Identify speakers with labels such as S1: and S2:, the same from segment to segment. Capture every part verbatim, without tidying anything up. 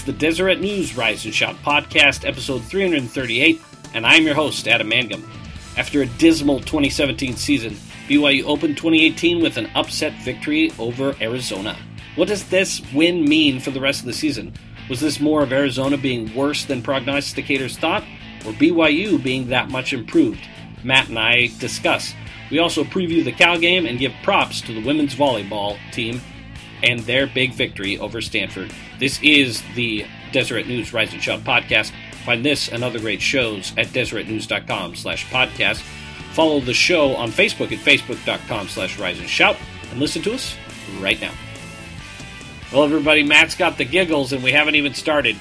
S1: the Deseret News Rise and Shout podcast, episode three thirty-eight, and I'm your host, Adam Mangum. After a dismal twenty seventeen season, B Y U opened twenty eighteen with an upset victory over Arizona. What does this win mean for the rest of the season? Was this more of Arizona being worse than prognosticators thought, or B Y U being that much improved? Matt and I discuss. We also preview the Cal game and give props to the women's volleyball team and their big victory over Stanford. This is the Deseret News Rise and Shout podcast. Find this and other great shows at deseretnews.com slash podcast. Follow the show on Facebook at facebook.com slash rise and shout, and listen to us right now. Well, everybody, Matt's got the giggles, and we haven't even started.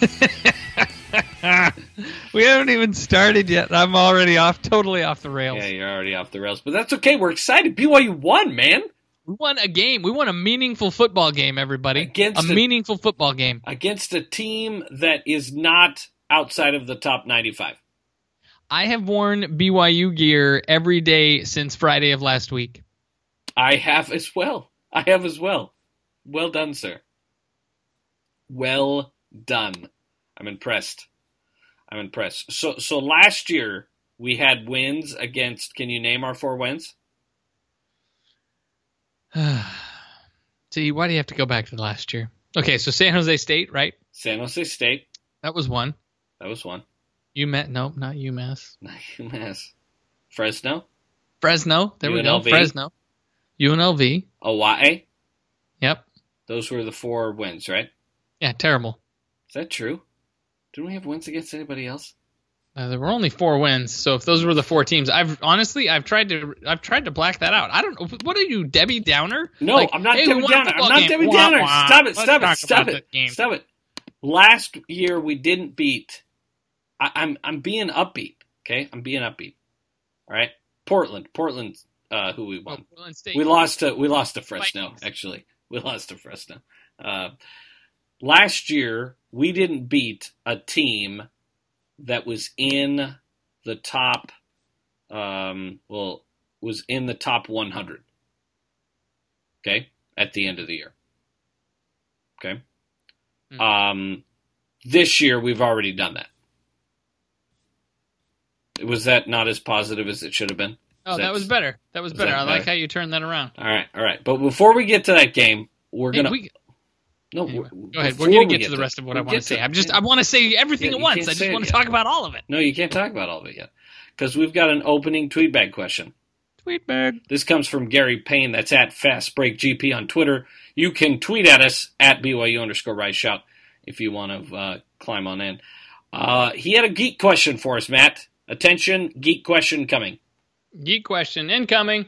S2: We haven't even started yet. I'm already off, totally off the rails.
S1: Yeah, you're already off the rails, but that's okay. We're excited. B Y U won, man.
S2: We won a game. We won a meaningful football game, everybody.
S1: Against
S2: a,
S1: a
S2: meaningful football game.
S1: Against a team that is not outside of the top ninety-five.
S2: I have worn B Y U gear every day since Friday of last week.
S1: I have as well. I have as well. Well done, sir. Well done. I'm impressed. I'm impressed. So, so last year we had wins against. Can you name our four wins?
S2: See, why do you have to go back to last year? Okay, so San Jose State, right?
S1: San Jose State.
S2: That was one.
S1: That was one.
S2: UMass, nope, not UMass.
S1: Not UMass. Fresno.
S2: Fresno. There
S1: U N L V.
S2: we go. Fresno. U N L V.
S1: Hawaii.
S2: Yep.
S1: Those were the four wins, right?
S2: Yeah, terrible.
S1: Is that true? Didn't we have wins against anybody else?
S2: Uh, there were only four wins, so if those were the four teams, I've honestly I've tried to I've tried to black that out. I don't know. What are you, Debbie Downer?
S1: No,
S2: like,
S1: I'm not
S2: hey,
S1: Debbie Downer. I'm not
S2: game.
S1: Debbie
S2: Wah,
S1: Downer.
S2: wah.
S1: Stop it!
S2: Let's
S1: Stop it!
S2: talk
S1: Stop
S2: about
S1: it!
S2: game.
S1: Stop it! Last year we didn't beat. I, I'm I'm being upbeat. Okay, I'm being upbeat. All right, Portland, Portland, uh, who we won.
S2: Oh, Portland State.
S1: We lost to we lost to Fresno.
S2: Vikings.
S1: Actually, we lost to Fresno. Uh, last year we didn't beat a team that was in the top, um, well, was in the top one hundred. Okay, at the end of the year. Okay.
S2: Mm-hmm.
S1: Um, this year we've already done that. Was that not as positive as it should have been?
S2: Oh,
S1: that,
S2: that was better. That was better.
S1: that
S2: I like
S1: better?
S2: how you turned that around.
S1: All right, all right. But before we get to that game, we're
S2: Hey,
S1: gonna.
S2: we,
S1: no,
S2: anyway,
S1: we're-
S2: go ahead.
S1: before
S2: We're gonna
S1: we
S2: get to the
S1: there,
S2: rest of what I
S1: we'll
S2: want to
S1: get
S2: say. I'm just I want to say everything
S1: Yeah,
S2: at
S1: you
S2: once.
S1: can't
S2: I just
S1: say it
S2: want to
S1: yet.
S2: talk about all of it.
S1: No, you can't talk about all of it yet, because we've got an opening tweet bag question.
S2: Tweet bag.
S1: This comes from Gary Payne. That's at Fast Break G P on Twitter. You can tweet at us at B Y U underscore Rise Shout if you want to uh, climb on in. Uh, he had a geek question for us, Matt. Attention, geek question coming.
S2: Geek question incoming.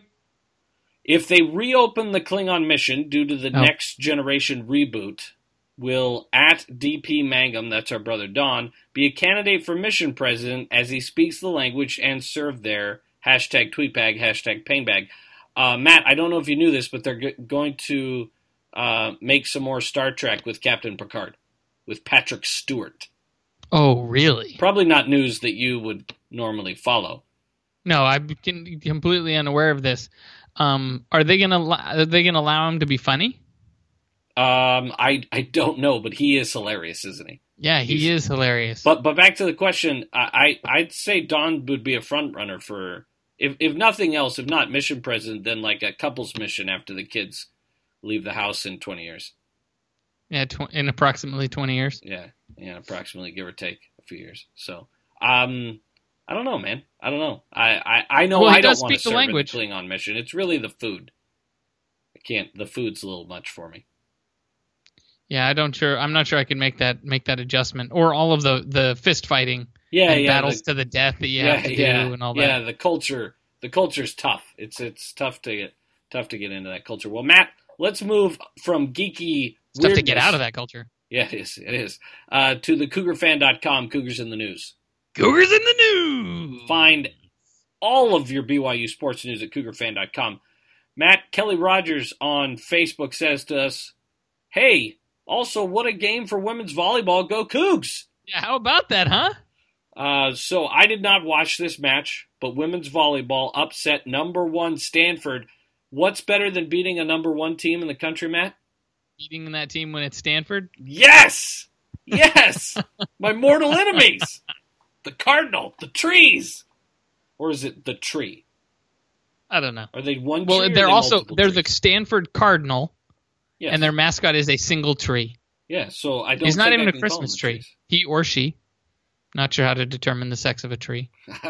S1: If they reopen the Klingon mission due to the
S2: Oh.
S1: Next Generation reboot, will at D P Mangum, that's our brother Don, be a candidate for mission president as he speaks the language and serve there? Hashtag tweetbag, hashtag painbag. Uh, Matt, I don't know if you knew this, but they're g- going to uh, make some more Star Trek with Captain Picard, with Patrick Stewart.
S2: Oh, really?
S1: Probably not news that you would normally follow.
S2: No, I'm con- completely unaware of this. Um, are they gonna are they gonna allow him to be funny?
S1: Um, I I don't know, but he is hilarious, isn't he?
S2: Yeah, he
S1: He's-
S2: is hilarious.
S1: But but back to the question, I, I I'd say Don would be a front runner for if if nothing else, if not mission president, then like a couple's mission after the kids leave the house in twenty years.
S2: yeah, tw- in approximately twenty years.
S1: Yeah, yeah, approximately, give or take a few years. So, um, I don't know, man. I don't know. I I, I know
S2: Well, he
S1: I don't
S2: does
S1: want to
S2: speak the
S1: serve
S2: language.
S1: in the Klingon mission. It's really the food. I can't. The food's a little much for me.
S2: Yeah, I don't sure. I'm not sure I can make that make that adjustment or all of the, the fist fighting
S1: Yeah,
S2: and
S1: yeah,
S2: battles
S1: the-
S2: to the death that you
S1: yeah,
S2: have to
S1: yeah,
S2: do and all that.
S1: Yeah, the culture, the culture's tough. It's it's tough to get tough to get into that culture. Well, Matt, let's move from geeky
S2: It's tough to
S1: weirdness-
S2: get out of that culture.
S1: Yeah, it is. It is. Uh, to the Cougar Fan dot com, Cougars in the News.
S2: Cougars in the news.
S1: Find all of your B Y U sports news at Cougar Fan dot com. Matt, Kelly Rogers on Facebook says to us, "Hey, also, what a game for women's volleyball. Go Cougs!"
S2: Yeah, how about that, huh?
S1: Uh, so I did not watch this match, but women's volleyball upset number one Stanford. What's better than beating a number one team in the country, Matt?
S2: Beating that team when it's Stanford.
S1: Yes! Yes, my mortal enemies. The cardinal, the trees. Or is it the tree?
S2: I don't know.
S1: Are they one
S2: well,
S1: tree? Well,
S2: they're
S1: they
S2: also they're
S1: trees?
S2: the Stanford Cardinal,
S1: yes.
S2: and their mascot is a single tree.
S1: Yeah, so I don't.
S2: He's not
S1: think
S2: even
S1: I
S2: a
S1: can
S2: Christmas
S1: call
S2: tree.
S1: trees.
S2: He or she. Not sure how to determine the sex of a tree.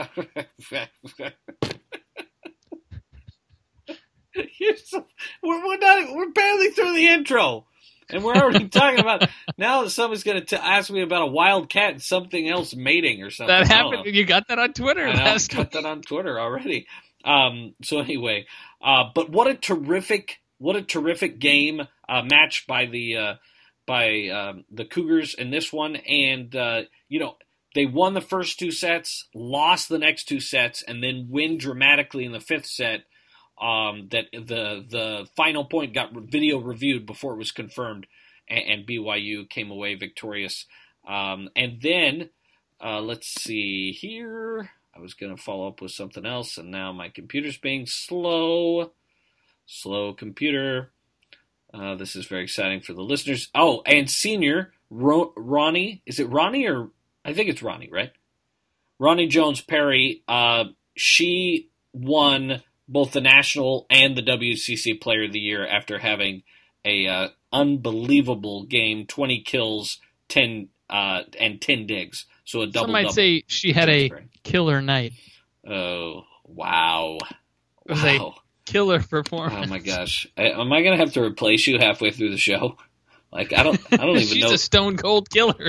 S1: You're so, we're, we're not. We're barely through the intro, and we're already talking about now that someone's going to ask me about a wild cat and something else mating or something.
S2: That happened. You got that on Twitter.
S1: I know, last I got that on Twitter already. Um, so anyway, uh, but what a terrific, what a terrific game uh, match by the uh, by um, the Cougars in this one, and uh, you know they won the first two sets, lost the next two sets, and then win dramatically in the fifth set. Um, that the the final point got video reviewed before it was confirmed, and, and B Y U came away victorious. Um, and then uh, let's see here. I was going to follow up with something else, and now my computer's being slow. Slow computer. Uh, this is very exciting for the listeners. Oh, and senior Ro- Ronnie, is it Ronnie or I think it's Ronnie, right? Ronnie Jones Perry. Uh, she won both the national and the W C C Player of the Year after having a uh, unbelievable game, twenty kills, ten uh, and ten digs. So a double.
S2: Some might
S1: double.
S2: say she had a killer night.
S1: Oh wow!
S2: It was
S1: wow.
S2: a killer performance.
S1: Oh my gosh! I, am I going to have to replace you halfway through the show? Like I don't, I don't even
S2: She's
S1: know.
S2: She's a stone cold killer.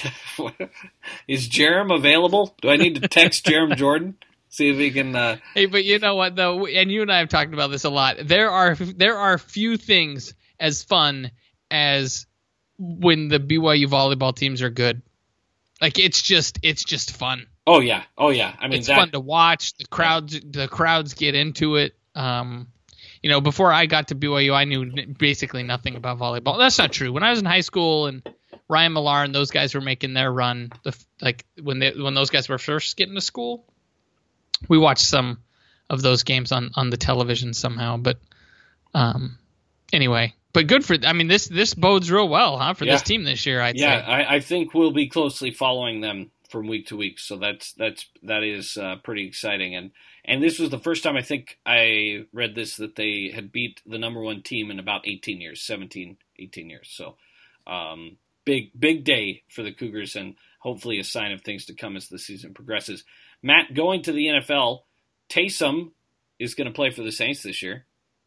S1: Is Jerem available? Do I need to text Jerem Jordan? See if he can. Uh...
S2: Hey, but you know what though, and you and I have talked about this a lot. There are there are few things as fun as when the B Y U volleyball teams are good. Like it's just it's just fun.
S1: Oh yeah, oh yeah. I mean,
S2: it's
S1: that...
S2: fun to watch. The crowds the crowds get into it. Um, you know, before I got to B Y U, I knew basically nothing about volleyball. That's not true. When I was in high school and Ryan Millar and those guys were making their run, the like when they when those guys were first getting to school. We watched some of those games on, on the television somehow, but um, anyway. But good for. I mean, this this bodes real well, huh, for
S1: yeah.
S2: this team this year. I'd
S1: yeah,
S2: say.
S1: Yeah, I, I think we'll be closely following them from week to week. So that's that's that is uh, pretty exciting. And and this was the first time I think I read this that they had beat the number one team in about eighteen years, seventeen, eighteen years. So um, big big day for the Cougars, and hopefully a sign of things to come as the season progresses. Matt, going to the N F L, Taysom is going to play for the Saints this year.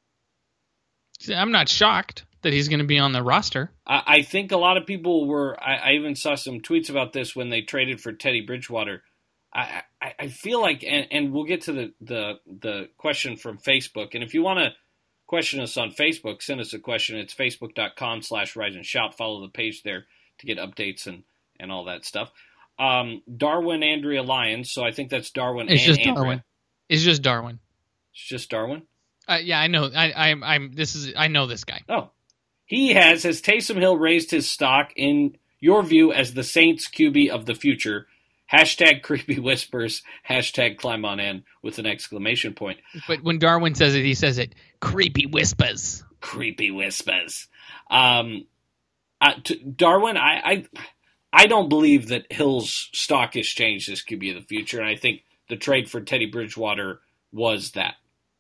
S2: I'm not shocked that he's going to be on the roster.
S1: I, I think a lot of people were. I, I even saw some tweets about this when they traded for Teddy Bridgewater. I, I, I feel like, and, and we'll get to the, the, the question from Facebook. And if you want to question us on Facebook, send us a question. It's facebook.com slash rise and shout. Follow the page there to get updates and, and all that stuff. Um, Darwin Andrea Lyons, so I think that's Darwin
S2: it's
S1: and
S2: just
S1: Andrea.
S2: Darwin. It's just Darwin.
S1: It's just Darwin?
S2: Uh, yeah, I know. I, I'm. I'm. This is. I know this guy.
S1: Oh, he has. Has Taysom Hill raised his stock in your view as the Saints Q B of the future? Hashtag creepy whispers. Hashtag climb on in with an exclamation point.
S2: But when Darwin says it, he says it creepy whispers.
S1: Creepy whispers. Um, uh, to, Darwin, I. I I don't believe that Hill's stock has changed as Q B of the future, and I think the trade for Teddy Bridgewater was that.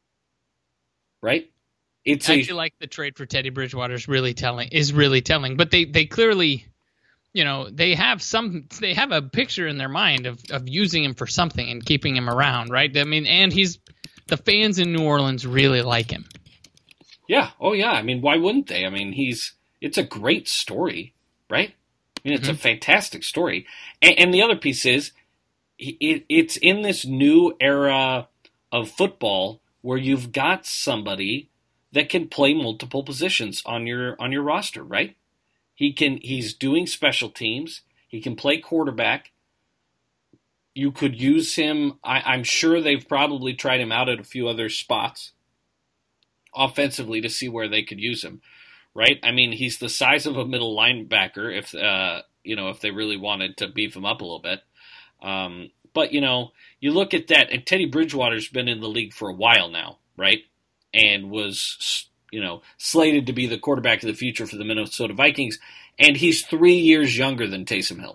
S1: Right? It's
S2: I
S1: a,
S2: actually like the trade for Teddy Bridgewater is really telling. Is really telling, but they, they clearly, you know, they have some. They have a picture in their mind of, of using him for something and keeping him around, right? I mean, and he's the fans in New Orleans really like him.
S1: Yeah. Oh yeah. I mean, why wouldn't they? I mean, he's. It's a great story, right? I mean, it's mm-hmm. a fantastic story. And, and the other piece is, it, it's in this new era of football where you've got somebody that can play multiple positions on your on your roster, right? He can. He's doing special teams. He can play quarterback. You could use him. I, I'm sure they've probably tried him out at a few other spots offensively to see where they could use him. Right? I mean, he's the size of a middle linebacker if, uh, you know, if they really wanted to beef him up a little bit. Um, but, you know, you look at that, and Teddy Bridgewater's been in the league for a while now, right? And was you know, slated to be the quarterback of the future for the Minnesota Vikings, and he's three years younger than Taysom Hill.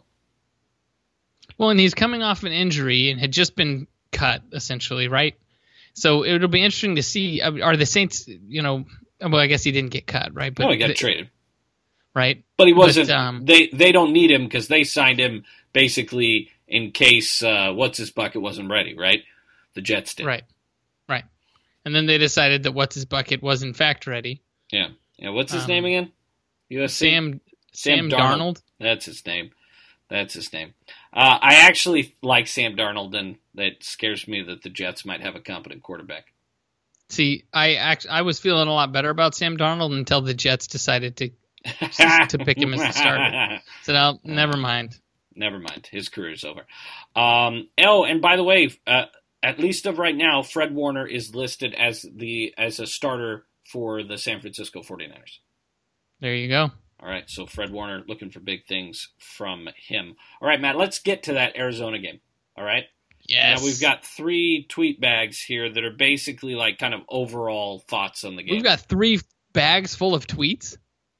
S2: Well, and he's coming off an injury and had just been cut, essentially, right? So it'll be interesting to see, are the Saints, you know, well, I guess he didn't get cut, right?
S1: But no, he got
S2: the,
S1: traded.
S2: Right?
S1: But he wasn't,
S2: but, um,
S1: they, they don't need him because they signed him basically in case uh, what's-his-bucket wasn't ready, right? The Jets did.
S2: Right, right. And then they decided that what's-his-bucket was in fact ready.
S1: Yeah. Yeah. What's his
S2: um,
S1: name again? U S C?
S2: Sam,
S1: Sam
S2: Sam
S1: Darnold.
S2: Darnold.
S1: That's his name. That's his name. Uh, I actually like Sam Darnold, and that scares me that the Jets might have a competent quarterback.
S2: See, I act, I was feeling a lot better about Sam Darnold until the Jets decided to to pick him as the starter. So now, never mind.
S1: Never mind. His career's over. Um, oh, and by the way, uh, at least of right now, Fred Warner is listed as the as a starter for the San Francisco forty-niners.
S2: There you go.
S1: All right, so Fred Warner looking for big things from him. All right, Matt, let's get to that Arizona game. All right?
S2: Yes.
S1: Now, we've got three tweet bags here that are basically like kind of overall thoughts on the game.
S2: We've got three bags full of tweets?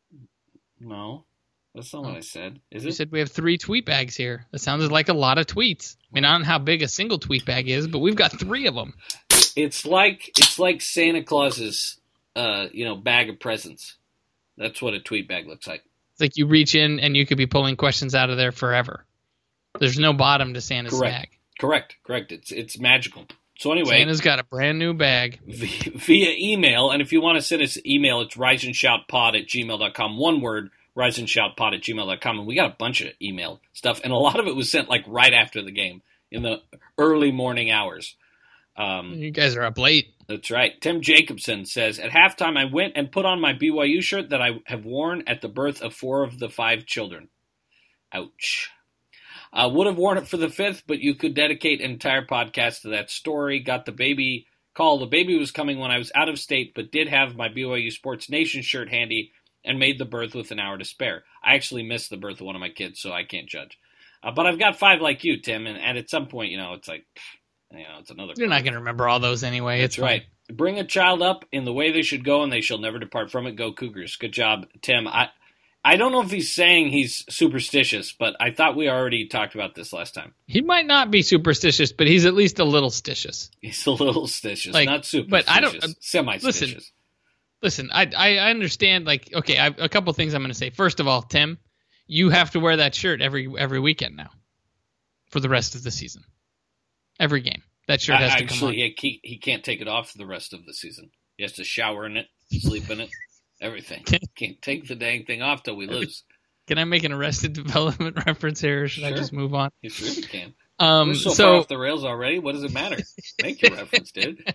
S1: No, that's not
S2: oh.
S1: what I said. Is
S2: You
S1: it?
S2: said we have three tweet bags here. That sounded like a lot of tweets. I mean, I don't know how big a single tweet bag is, but we've got three of them.
S1: It's like it's like Santa Claus's, uh, you know, bag of presents. That's what a tweet bag looks like.
S2: It's like you reach in and you could be pulling questions out of there forever. There's no bottom to Santa's
S1: Correct.
S2: bag.
S1: Correct. Correct. It's it's magical. So anyway,
S2: Santa's got a brand new bag.
S1: Via, via email, and if you want to send us an email, it's riseandshoutpod at gmail dot com. One word, riseandshoutpod at gmail dot com. And we got a bunch of email stuff, and a lot of it was sent like right after the game in the early morning hours. Um,
S2: You guys are up late.
S1: That's right. Tim Jacobson says, at halftime, I went and put on my B Y U shirt that I have worn at the birth of four of the five children. Ouch. I uh, would have worn it for the fifth, but you could dedicate an entire podcast to that story. Got the baby call. The baby was coming when I was out of state, but did have my B Y U Sports Nation shirt handy and made the birth with an hour to spare. I actually missed the birth of one of my kids, so I can't judge. Uh, but I've got five like you, Tim, and, and at some point, you know, it's like... You know, it's another.
S2: You're not going to remember all those anyway.
S1: That's
S2: it's
S1: right.
S2: Fine.
S1: Bring a child up in the way they should go, and they shall never depart from it. Go Cougars. Good job, Tim. I I don't know if he's saying he's superstitious, but I thought we already talked about this last time.
S2: He might not be superstitious, but he's at least a little stitious.
S1: He's a little stitious,
S2: like,
S1: not superstitious.
S2: But I don't. Uh,
S1: Semi-stitious.
S2: Listen, listen I, I I understand. Like, okay, I've, a couple things I'm going to say. First of all, Tim, you have to wear that shirt every every weekend now, for the rest of the season, every game. That shirt has to
S1: Actually,
S2: come on.
S1: Yeah, he, he can't take it off for the rest of the season. He has to shower in it, sleep in it, everything. Can't take the dang thing off till we lose.
S2: Can I make an Arrested Development reference here, or should
S1: Sure.
S2: I just move on?
S1: You sure can.
S2: Um,
S1: We're so,
S2: so
S1: far off the rails already. What does it matter? Make your reference, dude.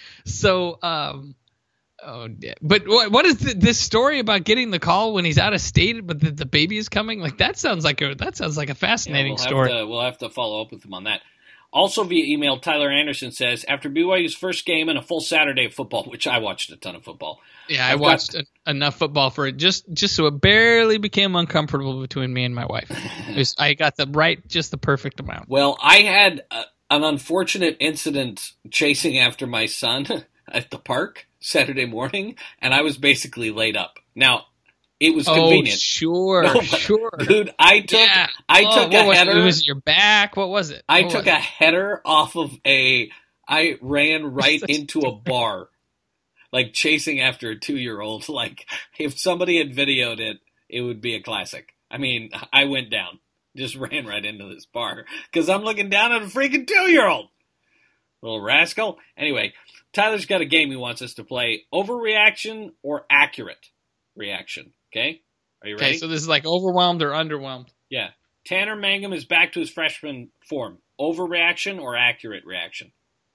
S2: So, um, oh, yeah. But what what is the, this story about getting the call when he's out of state, but the, the baby is coming? Like that sounds like a that sounds like a fascinating
S1: yeah, we'll
S2: story.
S1: Have to, we'll have to follow up with him on that. Also via email, Tyler Anderson says, after B Y U's first game and a full Saturday of football, which I watched a ton of football.
S2: Yeah, I
S1: I've
S2: watched
S1: got...
S2: a, enough football for it, just just so it barely became uncomfortable between me and my wife. It was, I got the right, just the perfect amount.
S1: Well, I had a, an unfortunate incident chasing after my son at the park Saturday morning, and I was basically laid up. Now, it was convenient.
S2: Oh, sure,
S1: no, but,
S2: sure.
S1: Dude, I took
S2: yeah.
S1: I
S2: oh,
S1: took a
S2: was
S1: header.
S2: It? Was it your back? What was it?
S1: I
S2: what
S1: took a it? header off of a I ran right into a bar. Like chasing after a two-year-old. Like if somebody had videoed it, it would be a classic. I mean, I went down. Just ran right into this bar because I'm looking down at a freaking two-year-old. Little rascal. Anyway, Tyler's got a game he wants us to play. Overreaction or accurate reaction. Okay? Are you ready?
S2: Okay, so this is like overwhelmed or underwhelmed.
S1: Yeah. Tanner Mangum is back to his freshman form. Overreaction or accurate reaction?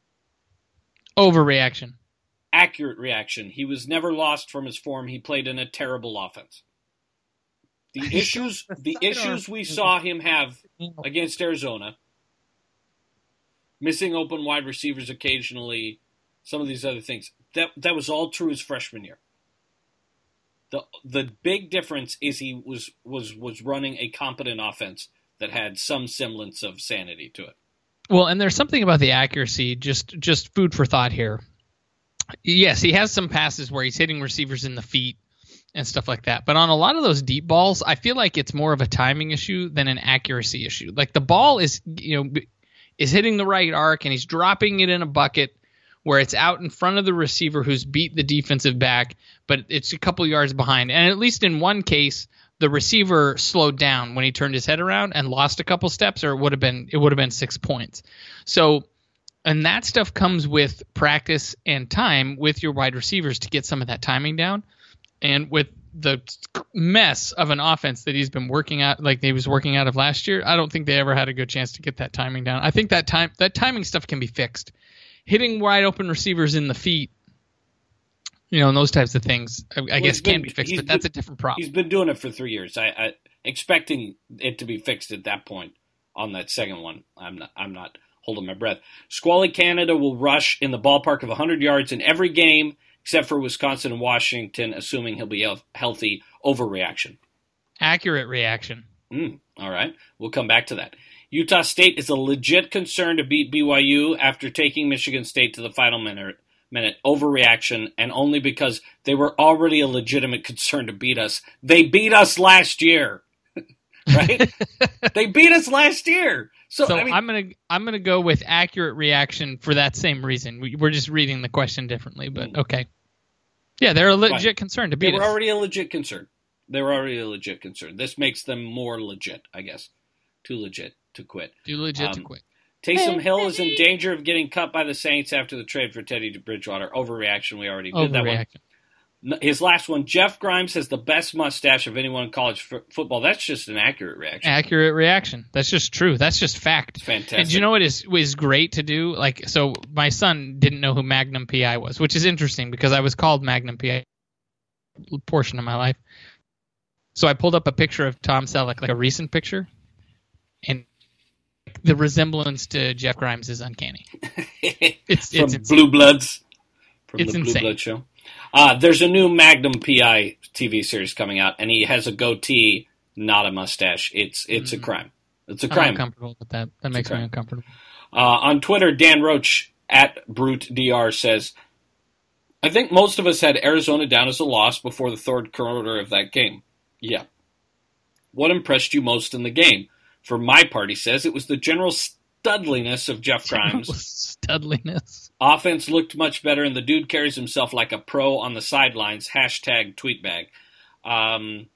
S2: Overreaction.
S1: Accurate reaction. He was never lost from his form. He played in a terrible offense. The issues the issues we saw him have against Arizona, missing open wide receivers occasionally, some of these other things, that that was all true his freshman year. The the big difference is he was was was running a competent offense that had some semblance of sanity to it.
S2: Well, and there's something about the accuracy, just just food for thought here. Yes, he has some passes where he's hitting receivers in the feet and stuff like that. But on a lot of those deep balls, I feel like it's more of a timing issue than an accuracy issue. Like the ball is, you know, is hitting the right arc and he's dropping it in a bucket where it's out in front of the receiver who's beat the defensive back, but it's a couple yards behind. And at least in one case, the receiver slowed down when he turned his head around and lost a couple steps, or it would have been it would have been six points. So, and that stuff comes with practice and time with your wide receivers to get some of that timing down. And with the mess of an offense that he's been working out, like he was working out of last year, I don't think they ever had a good chance to get that timing down. I think that time that timing stuff can be fixed. Hitting wide open receivers in the feet, you know, and those types of things, I, I well, guess been, can be fixed, but that's been, a different problem.
S1: He's been doing it for three years. I, I expecting it to be fixed at that point on that second one. I'm not. I'm not holding my breath. Squally Canada will rush in the ballpark of one hundred yards in every game except for Wisconsin and Washington, assuming he'll be healthy. Overreaction.
S2: Accurate reaction.
S1: Mm, all right. We'll come back to that. Utah State is a legit concern to beat B Y U after taking Michigan State to the final minute. minute. Overreaction, and only because they were already a legitimate concern to beat us. They beat us last year. Right? They beat us last year. So,
S2: so
S1: I mean,
S2: I'm gonna I'm gonna go with accurate reaction for that same reason. We, we're just reading the question differently, but okay. Yeah, they're a legit fine. concern to beat us.
S1: They were us. already a legit concern. They were already a legit concern. This makes them more legit, I guess. Too legit to quit.
S2: Too legit
S1: um,
S2: to quit.
S1: Taysom Hill is in danger of getting cut by the Saints after the trade for Teddy Bridgewater. Overreaction. We already did that one. His last one, Jeff Grimes has the best mustache of anyone in college f- football. That's just an accurate reaction.
S2: Accurate reaction. That's just true. That's just fact.
S1: It's fantastic.
S2: And do you know what is is great to do? Like, so my son didn't know who Magnum P I was, which is interesting because I was called Magnum P I a portion of my life. So I pulled up a picture of Tom Selleck, like a recent picture, and the resemblance to Jeff Grimes is uncanny.
S1: It's, from it's Blue Bloods. From
S2: it's
S1: the Blue
S2: insane.
S1: Blood show. Uh, there's a new Magnum P I T V series coming out, and he has a goatee, not a mustache. It's it's mm. a crime. It's a crime.
S2: I'm uncomfortable with that. That it's makes me uncomfortable.
S1: Uh, on Twitter, Dan Roach, at BruteDR, says, I think most of us had Arizona down as a loss before the third quarter of that game. Yeah. What impressed you most in the game? For my part, he says, it was the general studliness of Jeff Grimes.
S2: Studliness.
S1: Offense looked much better, and the dude carries himself like a pro on the sidelines. Hashtag tweetbag. Um,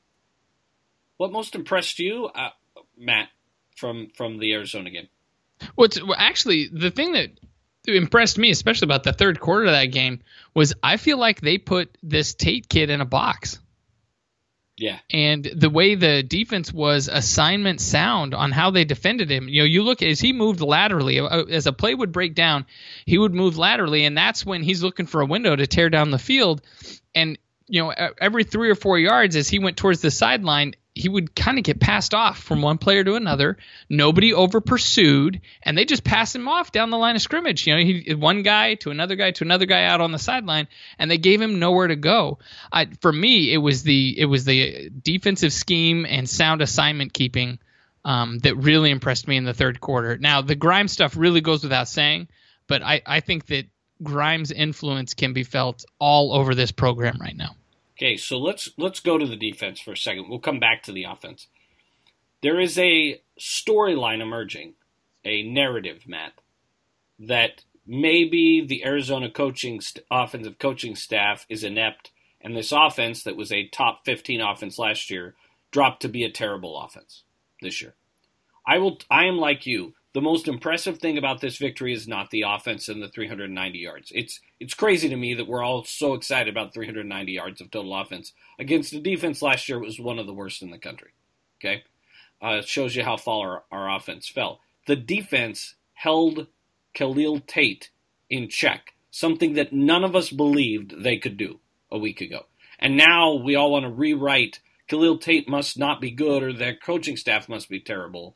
S1: what most impressed you, uh, Matt, from, from the Arizona game?
S2: What's well, actually the thing that impressed me, especially about the third quarter of that game, was I feel like they put this Tate kid in a box.
S1: Yeah.
S2: And the way the defense was assignment sound on how they defended him. You know, you look as he moved laterally, as a play would break down, he would move laterally, and that's when he's looking for a window to tear down the field. And, you know, every three or four yards as he went towards the sideline, he would kind of get passed off from one player to another. Nobody over pursued, and they just pass him off down the line of scrimmage. You know, he one guy to another guy to another guy out on the sideline, and they gave him nowhere to go. I, for me, it was the it was the defensive scheme and sound assignment keeping um, that really impressed me in the third quarter. Now, the Grimes stuff really goes without saying, but I, I think that Grimes' influence can be felt all over this program right now.
S1: Okay, so let's let's go to the defense for a second. We'll come back to the offense. There is a storyline emerging, a narrative, Matt, that maybe the Arizona coaching st- offensive coaching staff is inept, and this offense that was a top fifteen offense last year dropped to be a terrible offense this year. I will. I am like you. The most impressive thing about this victory is not the offense and the three hundred ninety yards. It's it's crazy to me that we're all so excited about three hundred ninety yards of total offense against a defense last year was one of the worst in the country. Okay, uh, it shows you how far our, our offense fell. The defense held Khalil Tate in check, something that none of us believed they could do a week ago. And now we all want to rewrite Khalil Tate must not be good or their coaching staff must be terrible.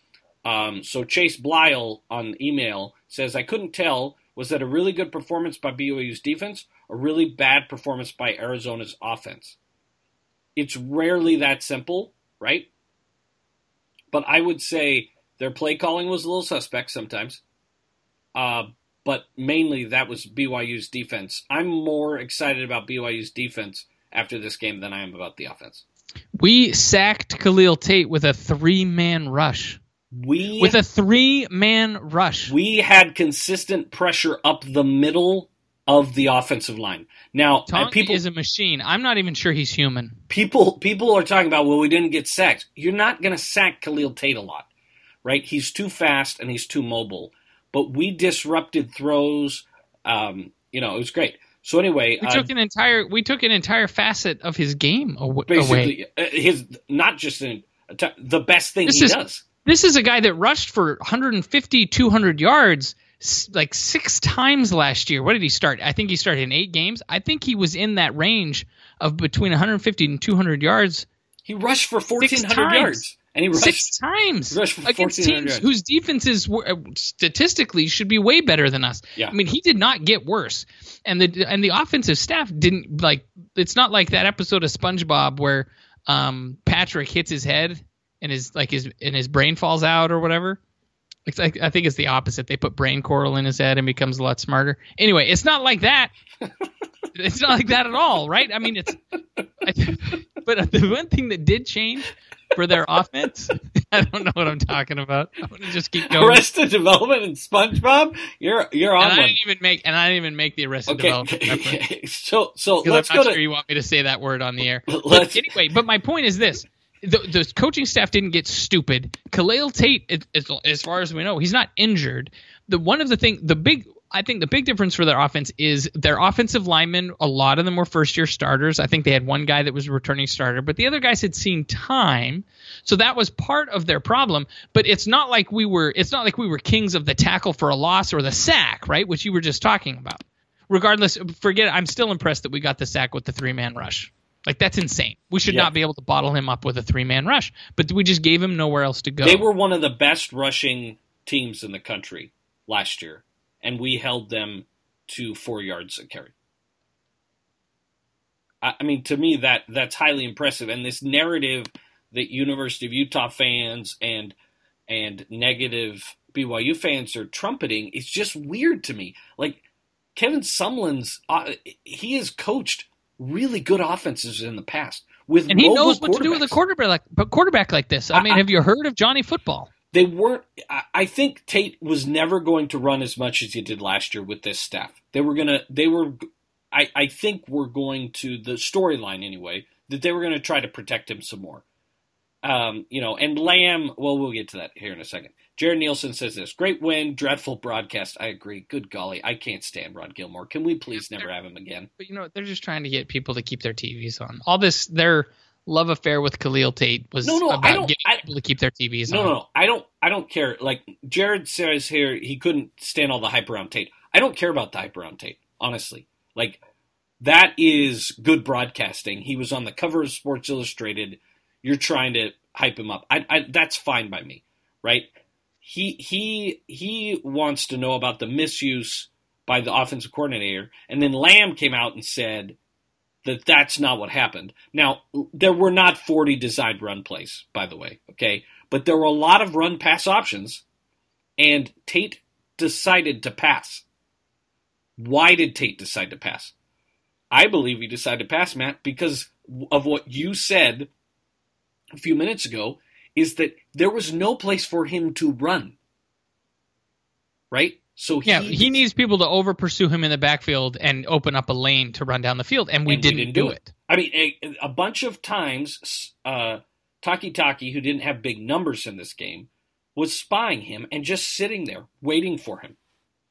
S1: Um, so Chase Blyle on email says, I couldn't tell, was that a really good performance by B Y U's defense or really bad performance by Arizona's offense? It's rarely that simple, right? But I would say their play calling was a little suspect sometimes. Uh, but mainly that was B Y U's defense. I'm more excited about B Y U's defense after this game than I am about the offense.
S2: We sacked Khalil Tate with a three-man rush.
S1: We
S2: with a three-man rush.
S1: We had consistent pressure up the middle of the offensive line. Now,
S2: Tonky
S1: people
S2: is a machine. I'm not even sure he's human.
S1: People people are talking about, well, we didn't get sacked. You're not going to sack Khalil Tate a lot, right? He's too fast and he's too mobile. But we disrupted throws. Um, you know, it was great. So anyway,
S2: we
S1: uh,
S2: took an entire we took an entire facet of his game aw-
S1: basically,
S2: away.
S1: His not just an, the best thing
S2: this
S1: he
S2: is,
S1: does.
S2: This is a guy that rushed for one fifty, two hundred yards like six times last year. What did he start? I think he started in eight games. I think he was in that range of between one fifty and two hundred yards.
S1: He rushed for fourteen hundred yards. And he rushed
S2: six times
S1: rushed for
S2: against teams
S1: yards.
S2: whose defenses were, uh, statistically should be way better than us.
S1: Yeah.
S2: I mean, he did not get worse, and the and the offensive staff didn't like. It's not like that episode of SpongeBob where um, Patrick hits his head and his like his and his brain falls out or whatever. It's like, I think it's the opposite. They put brain coral in his head and becomes a lot smarter. Anyway, it's not like that. It's not like that at all, right? I mean, it's. I, but the one thing that did change for their offense, I don't know what I'm talking about. I'm gonna just keep going.
S1: Arrested Development and SpongeBob, you're you're on
S2: and I
S1: one.
S2: didn't even make and I didn't even make the Arrested
S1: Okay.
S2: Development reference.
S1: so so
S2: Because
S1: let's
S2: I'm not
S1: go
S2: sure
S1: to.
S2: you want me to say that word on the air.
S1: Let's-
S2: But anyway, but my point is this. The, the coaching staff didn't get stupid. Khalil Tate, as, as far as we know, he's not injured. The one of the thing, the big, I think the big difference for their offense is their offensive linemen. A lot of them were first year starters. I think they had one guy that was a returning starter, but the other guys had seen time, so that was part of their problem. But it's not like we were. It's not like we were kings of the tackle for a loss or the sack, right? Which you were just talking about. Regardless, forget it. I'm still impressed that we got the sack with the three man rush. Like, that's insane. We should
S1: Yeah.
S2: not be able to bottle him up with a three-man rush. But we just gave him nowhere else to go.
S1: They were one of the best rushing teams in the country last year, and we held them to four yards a carry. I, I mean, to me, that that's highly impressive. And this narrative that University of Utah fans and and negative B Y U fans are trumpeting is just weird to me. Like, Kevin Sumlin's, uh, he has coached really good offenses in the past with
S2: and he
S1: mobile
S2: knows what to do with a quarterback like, but quarterback like this. I mean,
S1: I-
S2: have you heard of Johnny Football?
S1: They weren't. I- I think Tate was never going to run as much as he did last year with this staff. They were gonna. They were. I, I think we're going to the storyline anyway that they were going to try to protect him some more. Um, you know, and Lamb. Well, we'll get to that here in a second. Jared Nielsen says this: great win, dreadful broadcast. I agree. Good golly, I can't stand Rod Gilmore. Can we please never have him again?
S2: But you know, they're just trying to get people to keep their T Vs on. All this, their love affair with Khalil Tate was
S1: No, no, I
S2: about
S1: don't-
S2: getting
S1: I-
S2: people to keep their T Vs
S1: No,
S2: on.
S1: no, no. I don't. I don't care. Like Jared says here, he couldn't stand all the hype around Tate. I don't care about the hype around Tate. Honestly, like that is good broadcasting. He was on the cover of Sports Illustrated. You're trying to hype him up. I, I that's fine by me, right? He he he wants to know about the misuse by the offensive coordinator, and then Lamb came out and said that that's not what happened. Now, there were not forty designed run plays, by the way, okay? But there were a lot of run-pass options, and Tate decided to pass. Why did Tate decide to pass? I believe he decided to pass, Matt, because of what you said a few minutes ago, is that there was no place for him to run. Right? So he,
S2: Yeah, he needs people to over pursue him in the backfield and open up a lane to run down the field, and we,
S1: and
S2: didn't,
S1: we didn't
S2: do
S1: do
S2: it.
S1: it. I mean, a, a bunch of times, uh, Taki Taki, who didn't have big numbers in this game, was spying him and just sitting there waiting for him.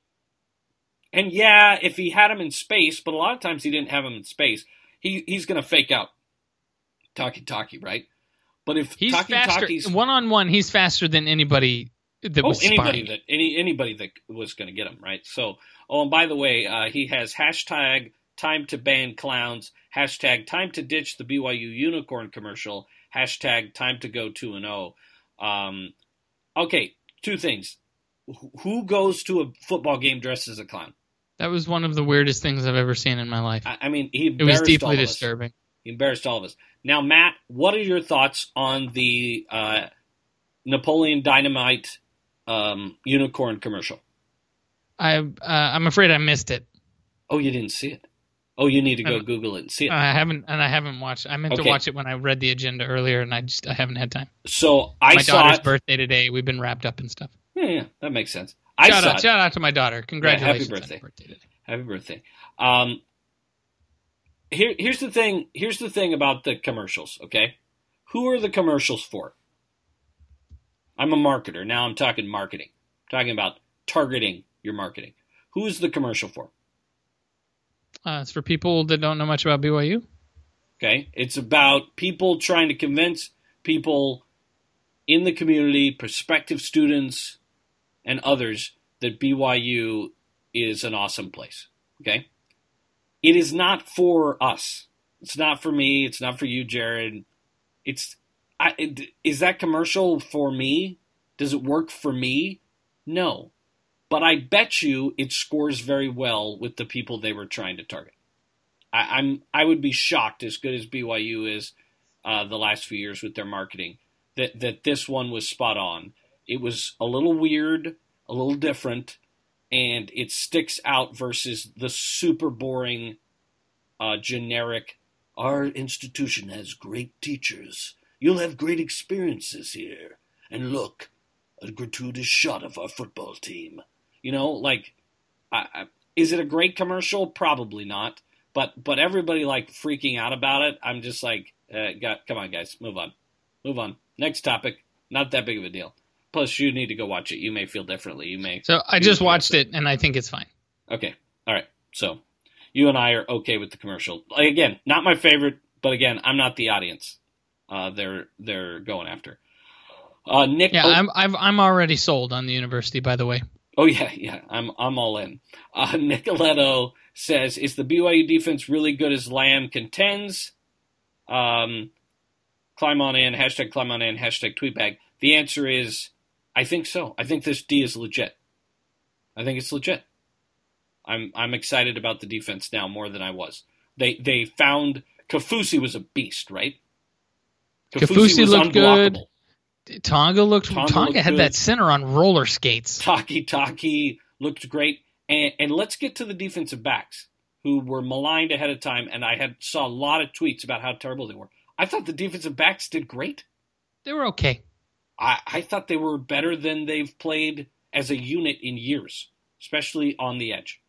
S1: And yeah, if he had him in space, but a lot of times he didn't have him in space, he he's going to fake out Taki Taki, right? But if
S2: He's
S1: Taki
S2: faster
S1: Taki's
S2: one on one. He's faster than anybody that
S1: oh
S2: was
S1: anybody
S2: spying.
S1: that any anybody that was going to get him, right? So oh, and by the way, uh, he has hashtag time to ban clowns, hashtag time to ditch the B Y U unicorn commercial, hashtag time to go two and zero. Um, okay, two things: who goes to a football game dressed as a clown?
S2: That was one of the weirdest things I've ever seen in my life.
S1: I, I mean, he
S2: It was
S1: embarrassed all
S2: deeply
S1: of us.
S2: disturbing.
S1: He embarrassed all of us. Now, Matt, what are your thoughts on the uh, Napoleon Dynamite um, unicorn commercial?
S2: I uh, I'm afraid I missed it.
S1: Oh, you didn't see it? Oh, you need to go Google it and see it.
S2: I haven't, and I haven't watched. I meant
S1: Okay.
S2: to watch it when I read the agenda earlier, and I just I haven't had time.
S1: So I
S2: my
S1: saw
S2: daughter's
S1: it.
S2: birthday today. We've been wrapped up and stuff.
S1: Yeah, yeah, that makes sense. I
S2: Shout
S1: saw
S2: out,
S1: it.
S2: shout out to my daughter. Congratulations!
S1: Yeah, happy birthday.
S2: On her birthday today.
S1: Happy birthday. Um, here, here's the thing. Here's the thing about the commercials. Okay, who are the commercials for? I'm a marketer. Now I'm talking marketing. I'm talking about targeting your marketing. Who is the commercial for?
S2: Uh, it's for people that don't know much about B Y U.
S1: Okay, it's about people trying to convince people in the community, prospective students, and others that B Y U is an awesome place. Okay, it is not for us. It's not for me. It's not for you, Jared. It's I, it, is that commercial for me? Does it work for me? No. But I bet you it scores very well with the people they were trying to target. I, I'm I would be shocked, as good as B Y U is uh, the last few years with their marketing, that that this one was spot on. It was a little weird, a little different, and it sticks out versus the super boring, uh, generic. Our institution has great teachers. You'll have great experiences here. And look, a gratuitous shot of our football team. You know, like, I, I, is it a great commercial? Probably not. But but everybody, like, freaking out about it. I'm just like, uh, got, come on, guys, move on. Move on. Next topic. Not that big of a deal. Plus, you need to go watch it. You may feel differently. You may.
S2: So I just watched it, and I think it's fine.
S1: Okay. All right. So you and I are okay with the commercial. Like, again, not my favorite, but again, I'm not the audience. Uh, they're they're going after. Uh, Nick.
S2: Yeah,
S1: oh,
S2: I'm I've, I'm already sold on the university. By the way.
S1: Oh yeah, yeah. I'm I'm all in. Uh, Nicoletto says, "Is the B Y U defense really good as Lamb contends?" Um, climb on in. Hashtag climb on in. Hashtag tweetbag. The answer is, I think so. I think this D is legit. I think it's legit. I'm I'm excited about the defense now more than I was. They they found Kafusi was a beast, right?
S2: Kafusi
S1: was
S2: looked
S1: unblockable.
S2: good. Tonga looked.
S1: Tonga
S2: Tonga,
S1: looked
S2: had
S1: good.
S2: that center on roller skates.
S1: Taki Taki looked great. And, and let's get to the defensive backs who were maligned ahead of time, and I had saw a lot of tweets about how terrible they were. I thought the defensive backs did great.
S2: They were okay.
S1: I, I thought they were better than they've played as a unit in years, especially on the edge.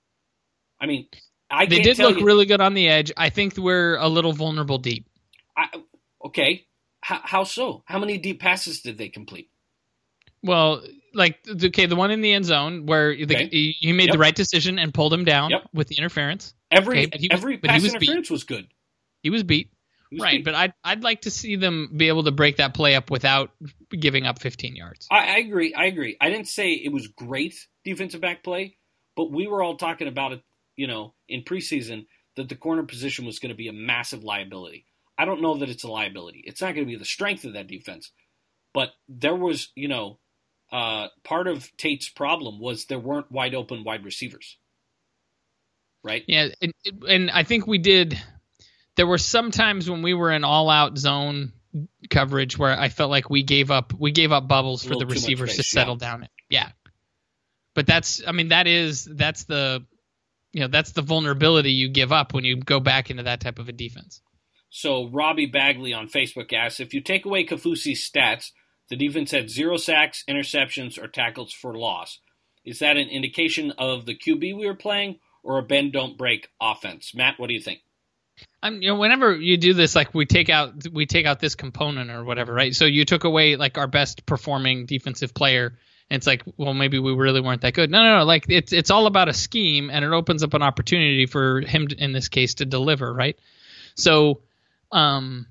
S1: I mean, I
S2: They
S1: can't
S2: did
S1: tell
S2: look
S1: you,
S2: really good on the edge. I think we're a little vulnerable deep.
S1: I, okay, how, how so? How many deep passes did they complete?
S2: Well, like, okay, the one in the end zone where the,
S1: Okay.
S2: he, he made
S1: Yep.
S2: the right decision and pulled him down
S1: Yep.
S2: with the interference.
S1: Every
S2: Okay, but he was-
S1: every
S2: but he
S1: pass
S2: was
S1: interference was good.
S2: He was beat.
S1: He was
S2: Right,
S1: beat.
S2: but I'd, I'd like to see them be able to break that play up without giving up fifteen yards.
S1: I, I agree. I agree. I didn't say it was great defensive back play, but we were all talking about it, you know, in preseason that the corner position was going to be a massive liability. I don't know that it's a liability. It's not going to be the strength of that defense, but there was, you know, uh, part of Tate's problem was there weren't wide open wide receivers, right?
S2: Yeah, and, and I think we did. There were some times when we were in all-out zone coverage where I felt like we gave up we gave up bubbles
S1: A
S2: for the
S1: little too much
S2: receivers to
S1: space,
S2: settle
S1: yeah.
S2: down it. Yeah, but that's I mean that is that's the you know that's the vulnerability you give up when you go back into that type of a defense.
S1: So Robbie Bagley on Facebook asks, if you take away Kafusi's stats, the defense had zero sacks, interceptions, or tackles for loss. Is that an indication of the Q B we were playing or a bend don't break offense? Matt, what do you think?
S2: Um, you know, whenever you do this, like we take out we take out this component or whatever, right? So you took away like our best performing defensive player, and it's like, well, maybe we really weren't that good. No, no, no. Like it's it's all about a scheme, and it opens up an opportunity for him to, in this case to deliver, right? So, um,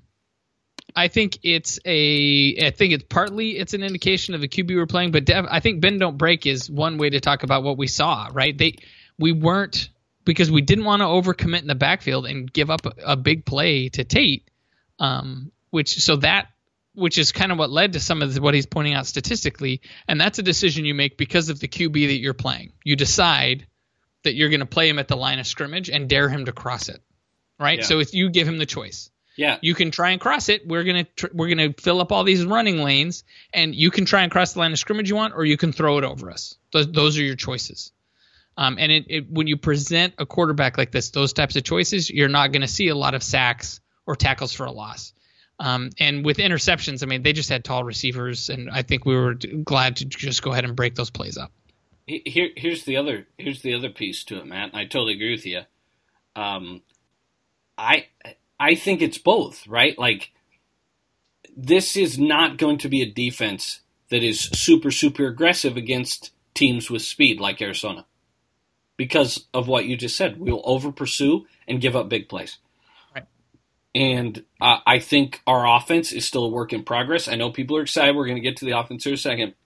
S2: I think it's a I think it's partly it's an indication of the Q B we're playing, but Dev, I think bend don't break is one way to talk about what we saw, right? They we weren't. Because we didn't want to overcommit in the backfield and give up a, a big play to Tate, um, which so that which is kind of what led to some of the, what he's pointing out statistically, and that's a decision you make because of the Q B that you're playing. You decide that you're going to play him at the line of scrimmage and dare him to cross it, right?
S1: Yeah.
S2: So if you give him the choice,
S1: Yeah.
S2: you can try and cross it. We're gonna tr- we're gonna fill up all these running lanes, and you can try and cross the line of scrimmage you want, or you can throw it over us. Those those are your choices. Um, and it, it, when you present a quarterback like this, those types of choices, you're not going to see a lot of sacks or tackles for a loss. Um, and with interceptions, I mean, they just had tall receivers, and I think we were glad to just go ahead and break those plays up.
S1: Here, here's the other here's the other piece to it, Matt. I totally agree with you. Um, I I think it's both, right? Like, this is not going to be a defense that is super, super aggressive against teams with speed like Arizona. Because of what you just said. We'll over-pursue and give up big plays.
S2: Right.
S1: And uh, I think our offense is still a work in progress. I know people are excited. We're going to get to the offense in a second.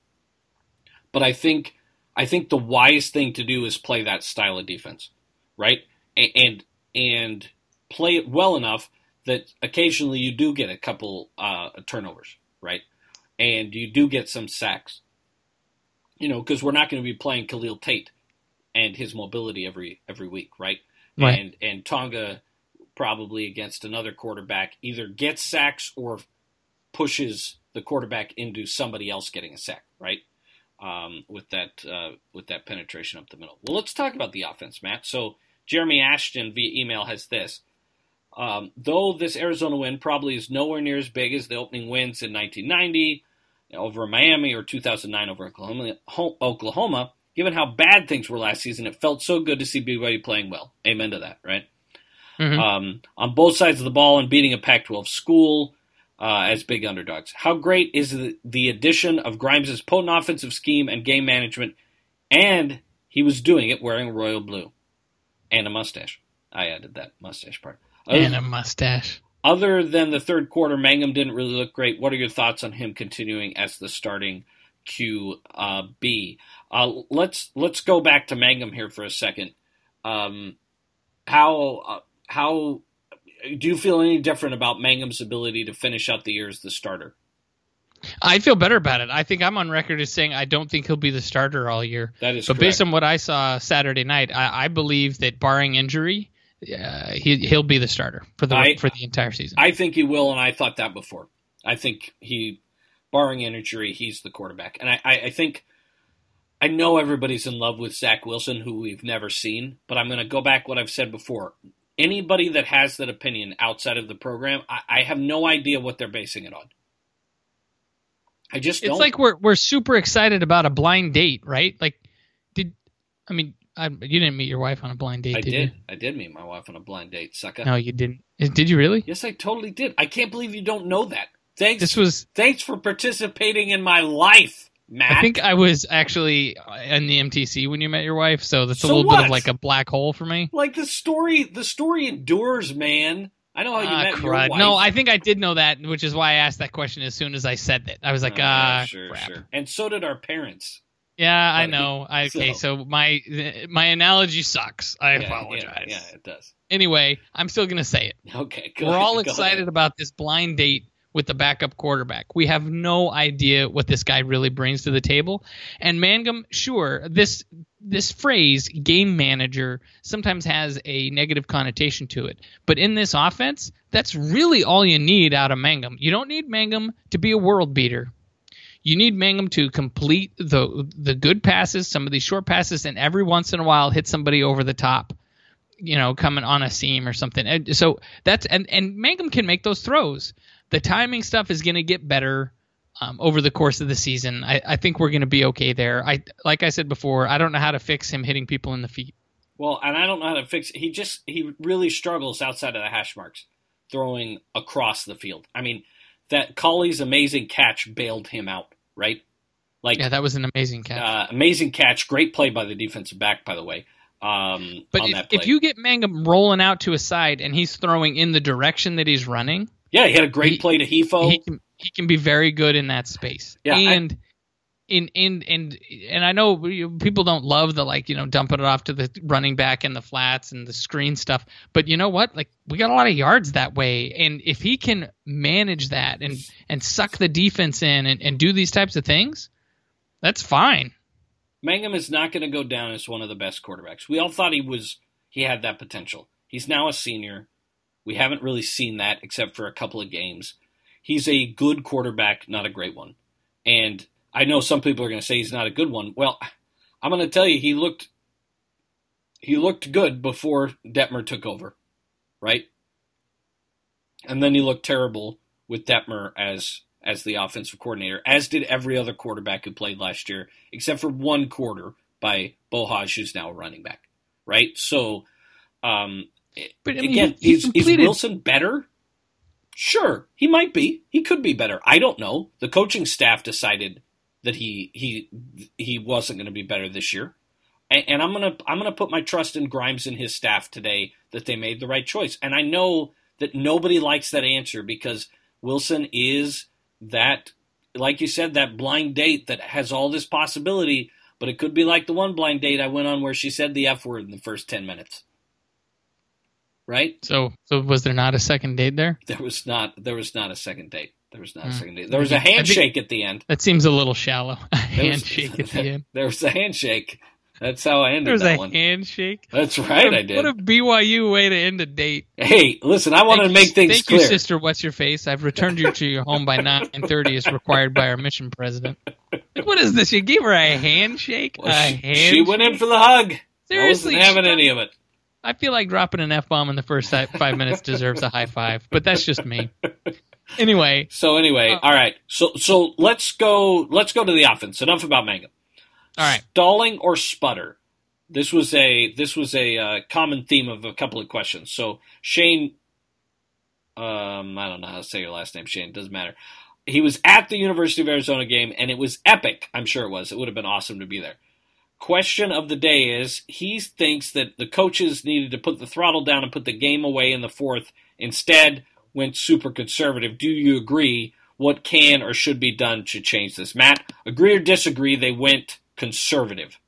S1: But I think I think the wise thing to do is play that style of defense, right? And and, and play it well enough that occasionally you do get a couple uh, turnovers, right? And you do get some sacks. You know, because we're not going to be playing Khalil Tate and his mobility every every week, right?
S2: Right.
S1: And and Tonga probably against another quarterback either gets sacks or pushes the quarterback into somebody else getting a sack, right? Um, with that uh, with that penetration up the middle. Well, let's talk about the offense, Matt. So Jeremy Ashton via email has this. Um, though this Arizona win probably is nowhere near as big as the opening wins in nineteen ninety over Miami or two thousand nine over Oklahoma, Oklahoma, given how bad things were last season, it felt so good to see B Y U playing well. Amen to that, right?
S2: Mm-hmm.
S1: Um, on both sides of the ball and beating a Pac twelve school uh, as big underdogs. How great is the, the addition of Grimes' potent offensive scheme and game management, and he was doing it wearing royal blue and a mustache. I added that mustache part. Other,
S2: And a mustache.
S1: Other than the third quarter, Mangum didn't really look great. What are your thoughts on him continuing as the starting Q B? Uh, let's let's go back to Mangum here for a second. Um, how uh, how do you feel any different about Mangum's ability to finish out the year as the starter?
S2: I feel better about it. I think I'm on record as saying I don't think he'll be the starter all year.
S1: That is
S2: but
S1: correct.
S2: Based on what I saw Saturday night, I, I believe that barring injury, uh, he he'll be the starter for the
S1: I,
S2: for the entire season.
S1: I think he will, and I thought that before. I think he, barring injury, he's the quarterback, and I, I, I think. I know everybody's in love with Zach Wilson, who we've never seen, but I'm going to go back what I've said before. Anybody that has that opinion outside of the program, I, I have no idea what they're basing it on. I just don't.
S2: It's like we're we're super excited about a blind date, right? Like, did I mean I, you didn't meet your wife on a blind date?
S1: I
S2: did.
S1: did.
S2: You?
S1: I did meet my wife on a blind date, sucker.
S2: No, you didn't. Did you really?
S1: Yes, I totally did. I can't believe you don't know that. Thanks.
S2: This was.
S1: Thanks for participating in my life, Matt.
S2: I think I was actually in the M T C when you met your wife, so that's a
S1: So
S2: little
S1: what?
S2: bit of like a black hole for me.
S1: Like the story, the story endures, man. I know how you
S2: Ah,
S1: met your
S2: crud.
S1: wife.
S2: No, I think I did know that, which is why I asked that question as soon as I said it. I was like,
S1: Oh,
S2: ah,
S1: sure,
S2: crap.
S1: sure. And so did our parents.
S2: Yeah, I
S1: Buddy.
S2: know. I, okay,
S1: So-
S2: so my my analogy sucks. I
S1: Yeah,
S2: apologize.
S1: Yeah, yeah, it does.
S2: Anyway, I'm still gonna say it.
S1: Okay, go
S2: We're
S1: ahead,
S2: all
S1: go
S2: excited
S1: ahead.
S2: about this blind date with the backup quarterback. We have no idea what this guy really brings to the table. And Mangum, sure, this this phrase game manager sometimes has a negative connotation to it. But in this offense, that's really all you need out of Mangum. You don't need Mangum to be a world beater. You need Mangum to complete the the good passes, some of these short passes, and every once in a while hit somebody over the top, you know, coming on a seam or something. And so that's and, and Mangum can make those throws. The timing stuff is going to get better um, over the course of the season. I, I think we're going to be okay there. I like I said before, I don't know how to fix him hitting people in the feet.
S1: Well, and I don't know how to fix it. He just he really struggles outside of the hash marks, throwing across the field. I mean, that Colley's amazing catch bailed him out, right? Like,
S2: Yeah, that was an amazing catch.
S1: uh, amazing catch, great play by the defensive back, by the way. Um,
S2: but
S1: on
S2: if,
S1: that play.
S2: if you get Mangum rolling out to a side and he's throwing in the direction that he's running,
S1: yeah, he had a great
S2: he-
S1: play to Hefo.
S2: he can he can be very good in that space.
S1: Yeah, I-
S2: and in in and and I know people don't love the like you know dumping it off to the running back in the flats and the screen stuff, but you know what? Like we got a lot of yards that way, and if he can manage that and and suck the defense in and, and do these types of things, that's fine.
S1: Mangum is not going to go down as one of the best quarterbacks. We all thought he was he had that potential. He's now a senior. We haven't really seen that except for a couple of games. He's a good quarterback, not a great one. And I know some people are going to say he's not a good one. Well, I'm going to tell you, he looked he looked good before Detmer took over, right? And then he looked terrible with Detmer as as the offensive coordinator, as did every other quarterback who played last year, except for one quarter by Bo Hodge, who's now a running back, right? So, um, but, I mean, again, he, he is, completed... is Wilson better? Sure, he might be. He could be better. I don't know. The coaching staff decided that he he he wasn't going to be better this year, and, and I'm gonna I'm gonna put my trust in Grimes and his staff today that they made the right choice. And I know that nobody likes that answer because Wilson is that, like you said, that blind date that has all this possibility, but it could be like the one blind date I went on where she said the F word in the first ten minutes. Right?
S2: So so was there not a second date there?
S1: There was not there was not a second date. There was not mm. a second date. There was a handshake at the end.
S2: That seems a little shallow. A handshake was, at the end.
S1: There was a handshake. That's how I ended
S2: there was
S1: that
S2: a
S1: one.
S2: handshake?
S1: That's right,
S2: what a,
S1: I did.
S2: What a B Y U way to end a date.
S1: Hey, listen, I wanted
S2: thank
S1: to make
S2: you,
S1: things
S2: thank
S1: clear.
S2: Thank you, Sister What's-Your-Face. I've returned you to your home by nine thirty as required by our mission president. Like, what is this? You gave her a handshake?
S1: Well,
S2: a
S1: she,
S2: handshake?
S1: She went in for the hug.
S2: Seriously?
S1: I wasn't having any of it.
S2: I feel like dropping an F-bomb in the first five minutes deserves a high five, but that's just me. Anyway.
S1: So anyway, uh, all right. So so let's go let's go to the offense. Enough about Mangum.
S2: All right.
S1: Stalling or sputter? This was a this was a uh, common theme of a couple of questions. So Shane, um, I don't know how to say your last name, Shane. Doesn't matter. He was at the University of Arizona game, and it was epic. I'm sure it was. It would have been awesome to be there. Question of the day is, he thinks that the coaches needed to put the throttle down and put the game away in the fourth. Instead, went super conservative. Do you agree? What can or should be done to change this? Matt, agree or disagree? They went conservative.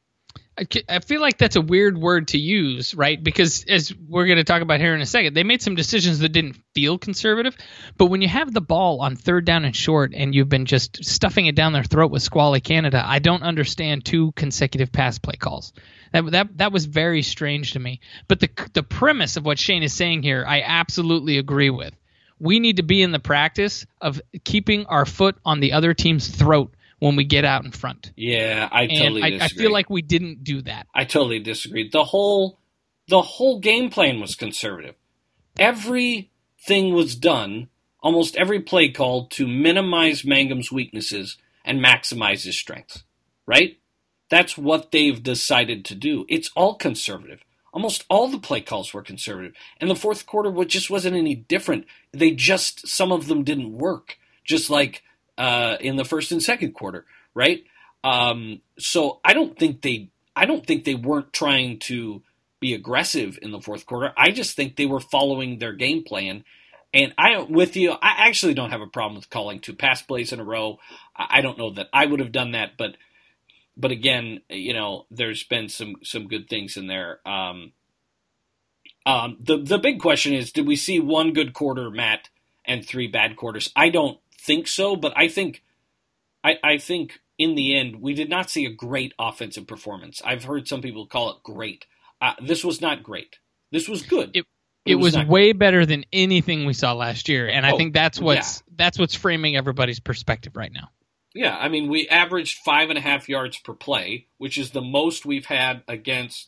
S2: I feel like that's a weird word to use, right? Because as we're going to talk about here in a second, they made some decisions that didn't feel conservative. But when you have the ball on third down and short and you've been just stuffing it down their throat with Squally Canada, I don't understand two consecutive pass play calls. That that that was very strange to me. But the the premise of what Shane is saying here, I absolutely agree with. We need to be in the practice of keeping our foot on the other team's throat when we get out in front.
S1: Yeah, I totally
S2: and I,
S1: disagree.
S2: I feel like we didn't do that.
S1: I totally disagree. The whole the whole game plan was conservative. Everything was done, almost every play called, to minimize Mangum's weaknesses and maximize his strengths. Right? That's what they've decided to do. It's all conservative. Almost all the play calls were conservative. And the fourth quarter just wasn't any different. They just, some of them didn't work. Just like Uh, in the first and second quarter, right? Um, so I don't think they, I don't think they weren't trying to be aggressive in the fourth quarter. I just think they were following their game plan. And I, with you, I actually don't have a problem with calling two pass plays in a row. I don't know that I would have done that, but, but again, you know, there's been some some good things in there. Um, um, the the big question is, did we see one good quarter, Matt, and three bad quarters? I don't think so, but I think I, I think in the end we did not see a great offensive performance. I've heard some people call it great. Uh, this was not great. This was good.
S2: It, it, it was, was way great. better than anything we saw last year, and I oh, think that's what's yeah. that's what's framing everybody's perspective right now.
S1: Yeah, I mean, we averaged five and a half yards per play, which is the most we've had against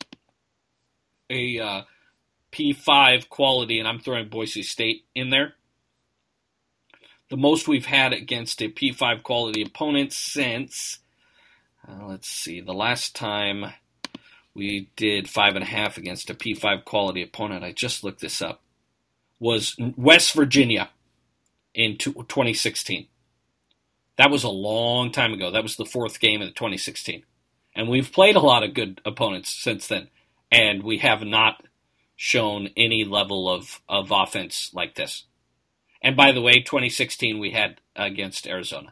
S1: a uh, P five quality, and I'm throwing Boise State in there. The most we've had against a P five quality opponent since, uh, let's see, the last time we did five and a half against a P five quality opponent, I just looked this up, was West Virginia in twenty sixteen. That was a long time ago. That was the fourth game of twenty sixteen. And we've played a lot of good opponents since then, and we have not shown any level of, of offense like this. And by the way, twenty sixteen we had against Arizona.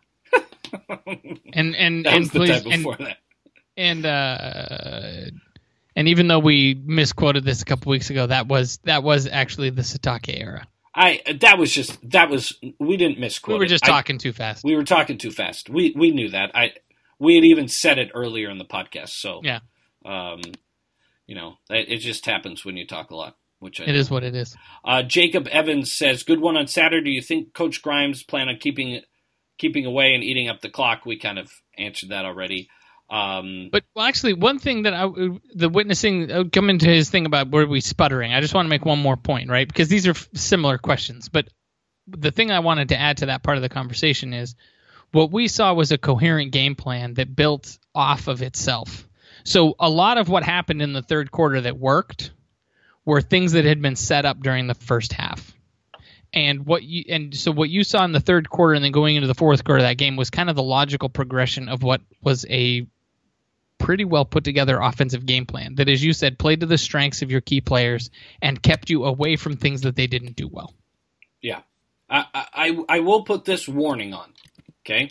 S2: and and
S1: that
S2: and
S1: was the
S2: please,
S1: time before
S2: and,
S1: that.
S2: And uh, and even though we misquoted this a couple weeks ago, that was that was actually the Satake era.
S1: I that was just that was we didn't misquote.
S2: We were just
S1: it.
S2: talking
S1: I,
S2: too fast.
S1: We were talking too fast. We we knew that. I we had even said it earlier in the podcast. So
S2: yeah,
S1: um, you know, it, it just happens when you talk a lot. Which I
S2: it know. is what it is.
S1: Uh, Jacob Evans says, "Good one on Saturday. Do you think Coach Grimes plan on keeping keeping away and eating up the clock?" We kind of answered that already. Um,
S2: But well, actually, one thing that I, the witnessing, I'll come into his thing about were we sputtering. I just want to make one more point, right? Because these are f- similar questions. But the thing I wanted to add to that part of the conversation is what we saw was a coherent game plan that built off of itself. So a lot of what happened in the third quarter that worked were things that had been set up during the first half. And what you and so what you saw in the third quarter and then going into the fourth quarter of that game was kind of the logical progression of what was a pretty well put together offensive game plan that, as you said, played to the strengths of your key players and kept you away from things that they didn't do well.
S1: Yeah. I, I, I will put this warning on, okay?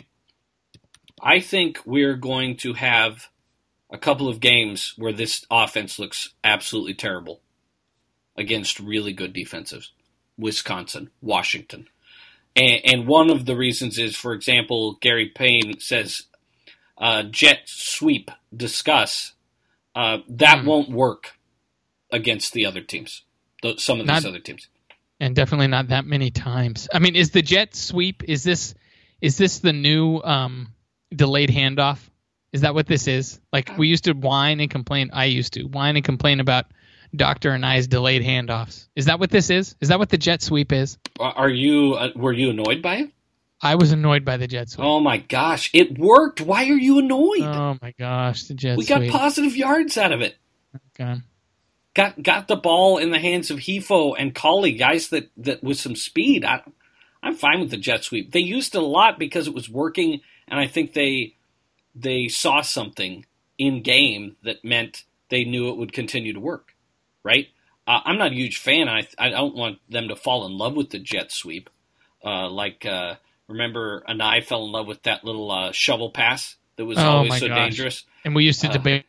S1: I think we're going to have a couple of games where this offense looks absolutely terrible against really good defenses. Wisconsin, Washington. And, and one of the reasons is, for example, Gary Payne says, uh, jet sweep, discuss. Uh, that mm. won't work against the other teams, th- some of these Not, other teams.
S2: And definitely not that many times. I mean, is the jet sweep, is this is this the new um, delayed handoff? Is that what this is? Like, we used to whine and complain, I used to whine and complain about Doctor and I's delayed handoffs. Is that what this is? Is that what the jet sweep is?
S1: Are you? Uh, were you annoyed by it?
S2: I was annoyed by the jet sweep.
S1: Oh my gosh, it worked. Why are you annoyed?
S2: Oh my gosh, the jet
S1: we
S2: sweep.
S1: We got positive yards out of it.
S2: Okay.
S1: Got got the ball in the hands of Hefo and Colley, guys that, that with some speed. I, I'm fine with the jet sweep. They used it a lot because it was working, and I think they they saw something in game that meant they knew it would continue to work. Right? Uh, I'm not a huge fan. I I don't want them to fall in love with the jet sweep. Uh, like, uh, remember, Anai fell in love with that little uh, shovel pass that was
S2: oh
S1: always so
S2: gosh.
S1: dangerous.
S2: And we used to
S1: uh,
S2: debate,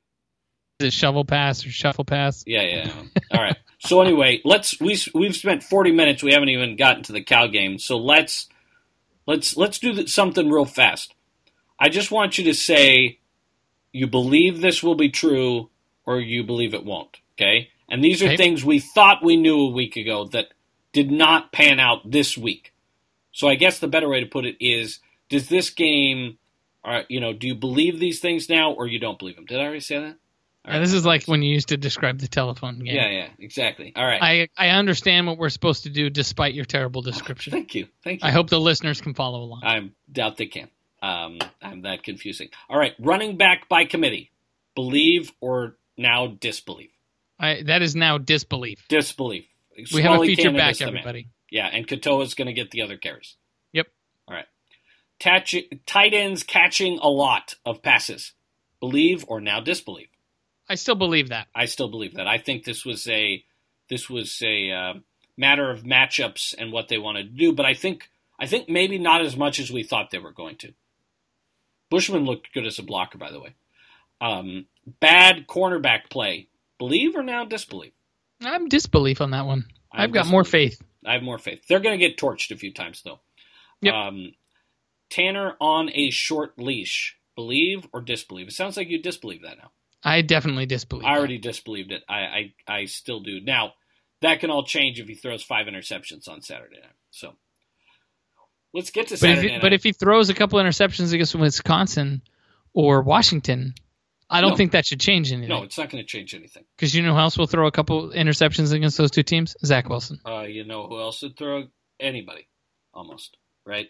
S2: is it shovel pass or shuffle pass?
S1: Yeah, yeah. All right. So anyway, let's we we've spent forty minutes. We haven't even gotten to the Cal game. So let's let's let's do something real fast. I just want you to say you believe this will be true or you believe it won't. Okay? And these are okay. things we thought we knew a week ago that did not pan out this week. So I guess the better way to put it is, does this game, uh, you know, do you believe these things now or you don't believe them? Did I already say that?
S2: Yeah, this is like when you used to describe the telephone game.
S1: Yeah, yeah, exactly. All right.
S2: I, I understand what we're supposed to do despite your terrible description.
S1: Oh, thank you. Thank you.
S2: I hope the listeners can follow along.
S1: I doubt they can. Um, I'm that confusing. All right. Running back by committee. Believe or now disbelieve?
S2: I, that is now disbelief.
S1: Disbelief.
S2: We Smalley have a feature back, everybody.
S1: Yeah, and Katoa's going to get the other carries.
S2: Yep.
S1: All right. Tatch, tight ends catching a lot of passes. Believe or now disbelieve?
S2: I still believe that.
S1: I still believe that. I think this was a this was a uh, matter of matchups and what they wanted to do, but I think I think maybe not as much as we thought they were going to. Bushman looked good as a blocker, by the way. Um, bad cornerback play. Believe or now disbelieve?
S2: I'm disbelief on that one.
S1: I'm
S2: I've got
S1: disbelief.
S2: more faith.
S1: I have more faith. They're going to get torched a few times, though.
S2: Yep.
S1: Um, Tanner on a short leash. Believe or disbelieve? It sounds like you disbelieve that now.
S2: I definitely disbelieve
S1: I already
S2: that.
S1: disbelieved it. I, I I still do. Now, that can all change if he throws five interceptions on Saturday night. So, let's get to
S2: but
S1: Saturday
S2: if he,
S1: night.
S2: But if he throws a couple interceptions against Wisconsin or Washington, I don't
S1: no.
S2: think that should change anything.
S1: No, it's not going to change anything.
S2: Because you know who else will throw a couple interceptions against those two teams? Zach Wilson.
S1: Uh, you know who else would throw? Anybody, almost, right?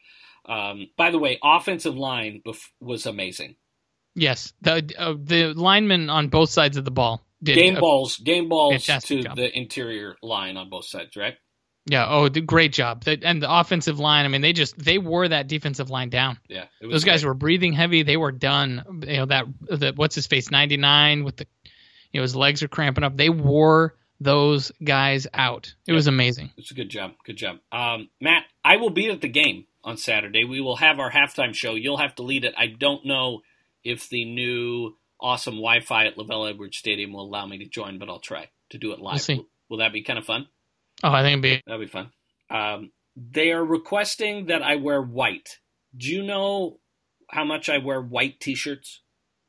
S1: Um, by the way, offensive line bef- was amazing.
S2: Yes, the uh, the linemen on both sides of the ball did
S1: game
S2: a
S1: balls, game balls to
S2: job.
S1: the interior line on both sides, right?
S2: Yeah. Oh, the, great job. The, and the offensive line. I mean, they just they wore that defensive line down.
S1: Yeah, it was
S2: those guys
S1: great.
S2: were breathing heavy. They were done. You know that the what's his face ninety-nine with the, you know his legs are cramping up. They wore those guys out. It yep. was amazing.
S1: It's a good job. Good job, um, Matt. I will be at the game on Saturday. We will have our halftime show. You'll have to lead it. I don't know if the new awesome Wi-Fi at LaVell Edwards Stadium will allow me to join, but I'll try to do it live.
S2: We'll see.
S1: Will, will that be kind of fun?
S2: Oh, I think it'd be.
S1: That'll be fun. Um, they are requesting that I wear white. Do you know how much I wear white T-shirts?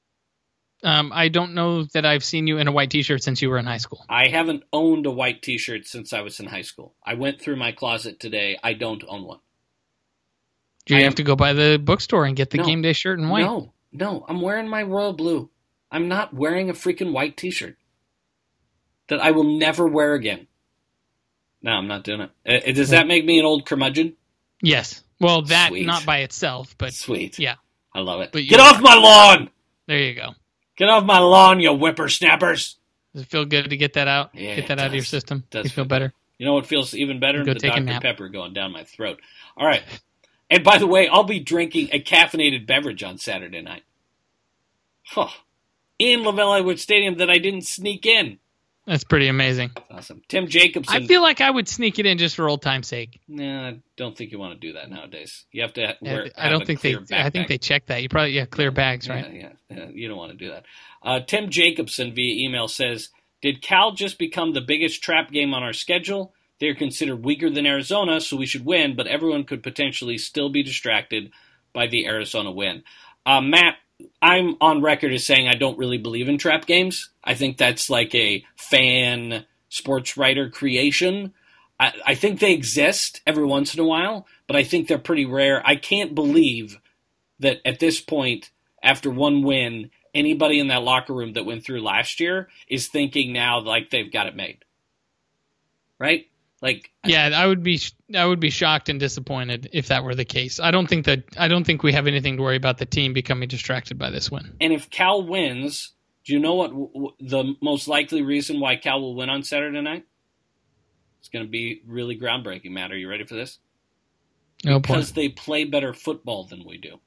S2: Um, I don't know that I've seen you in a white T-shirt since you were in high school.
S1: I haven't owned a white T-shirt since I was in high school. I went through my closet today. I don't own one.
S2: Do you
S1: I
S2: have
S1: am,
S2: to go by the bookstore and get the
S1: no,
S2: game day shirt in white?
S1: No, No, I'm wearing my royal blue. I'm not wearing a freaking white t-shirt that I will never wear again. No, I'm not doing it. Uh, does that make me an old curmudgeon?
S2: Yes. Well, that
S1: Sweet.
S2: Not by itself, but
S1: Sweet.
S2: Yeah.
S1: I love it.
S2: But
S1: Get off my lawn!
S2: There you go.
S1: Get off my lawn, you whippersnappers!
S2: Does it feel good to get that out?
S1: Yeah,
S2: get that
S1: it
S2: out of your
S1: does.
S2: system?
S1: Does
S2: you feel
S1: feel
S2: better?
S1: You know what feels even better?
S2: Go
S1: The
S2: take a
S1: Doctor
S2: nap.
S1: Pepper going down my throat. All right. And by the way, I'll be drinking a caffeinated beverage on Saturday night. Huh. In Lavelle Edwards Stadium that I didn't sneak in.
S2: That's pretty amazing.
S1: That's awesome. Tim Jacobson.
S2: I feel like I would sneak it in just for old time's sake.
S1: Nah, I don't think you want to do that nowadays. You have to wear.
S2: I don't think they.
S1: Backpack.
S2: I think they check that. You probably yeah clear bags, right?
S1: Yeah, yeah, yeah. You don't want to do that. Uh, Tim Jacobson via email says, "Did Cal just become the biggest trap game on our schedule? They're considered weaker than Arizona, so we should win. But everyone could potentially still be distracted by the Arizona win." Uh, Matt, I'm on record as saying I don't really believe in trap games. I think that's like a fan sports writer creation. I, I think they exist every once in a while, but I think they're pretty rare. I can't believe that at this point, after one win, anybody in that locker room that went through last year is thinking now like they've got it made. Right? Like,
S2: yeah, I would be I would be shocked and disappointed if that were the case. I don't think that I don't think we have anything to worry about the team becoming distracted by this win.
S1: And if Cal wins, do you know what w- w- the most likely reason why Cal will win on Saturday night? It's going to be really groundbreaking, Matt. Are you ready for this?
S2: No
S1: Because
S2: point.
S1: they play better football than we do.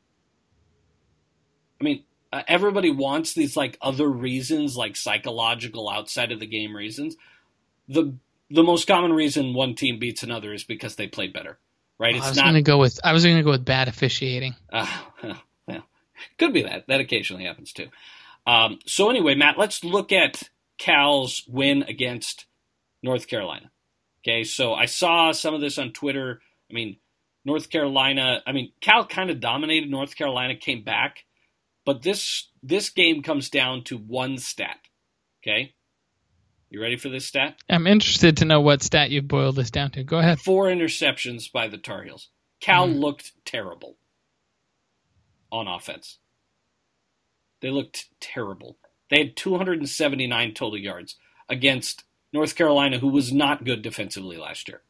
S1: I mean, uh, everybody wants these like other reasons, like psychological, outside of the game reasons. The the most common reason one team beats another is because they played better, right?
S2: Oh,
S1: It's
S2: I was
S1: not.
S2: going to go with I was going to go with bad officiating.
S1: Uh, well, could be that. That occasionally happens too. Um, so anyway, Matt, let's look at Cal's win against North Carolina. Okay, so I saw some of this on Twitter. I mean, North Carolina. I mean, Cal kind of dominated. North Carolina came back, but this this game comes down to one stat. Okay, you ready for this stat?
S2: I'm interested to know what stat you've boiled this down to. Go ahead.
S1: Four interceptions by the Tar Heels. Cal
S2: Mm.
S1: looked terrible on offense. They looked terrible. They had two hundred seventy-nine total yards against North Carolina, who was not good defensively last year.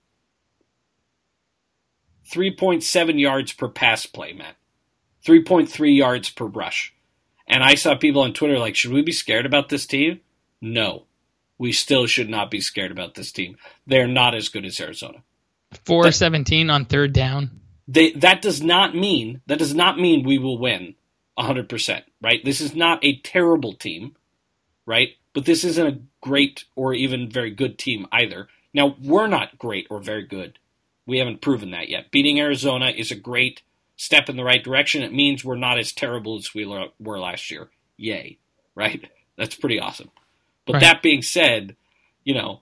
S1: three point seven yards per pass play, Matt. three point three yards per rush. And I saw people on Twitter like, should we be scared about this team? No. We still should not be scared about this team. They're not as good as Arizona.
S2: four seventeen on third down.
S1: They, that does not mean that does not mean we will win one hundred percent, right? This is not a terrible team, right? But this isn't a great or even very good team either. Now, we're not great or very good. We haven't proven that yet. Beating Arizona is a great step in the right direction. It means we're not as terrible as we were last year. Yay, right? That's pretty awesome. But
S2: Right.
S1: that being said, you know,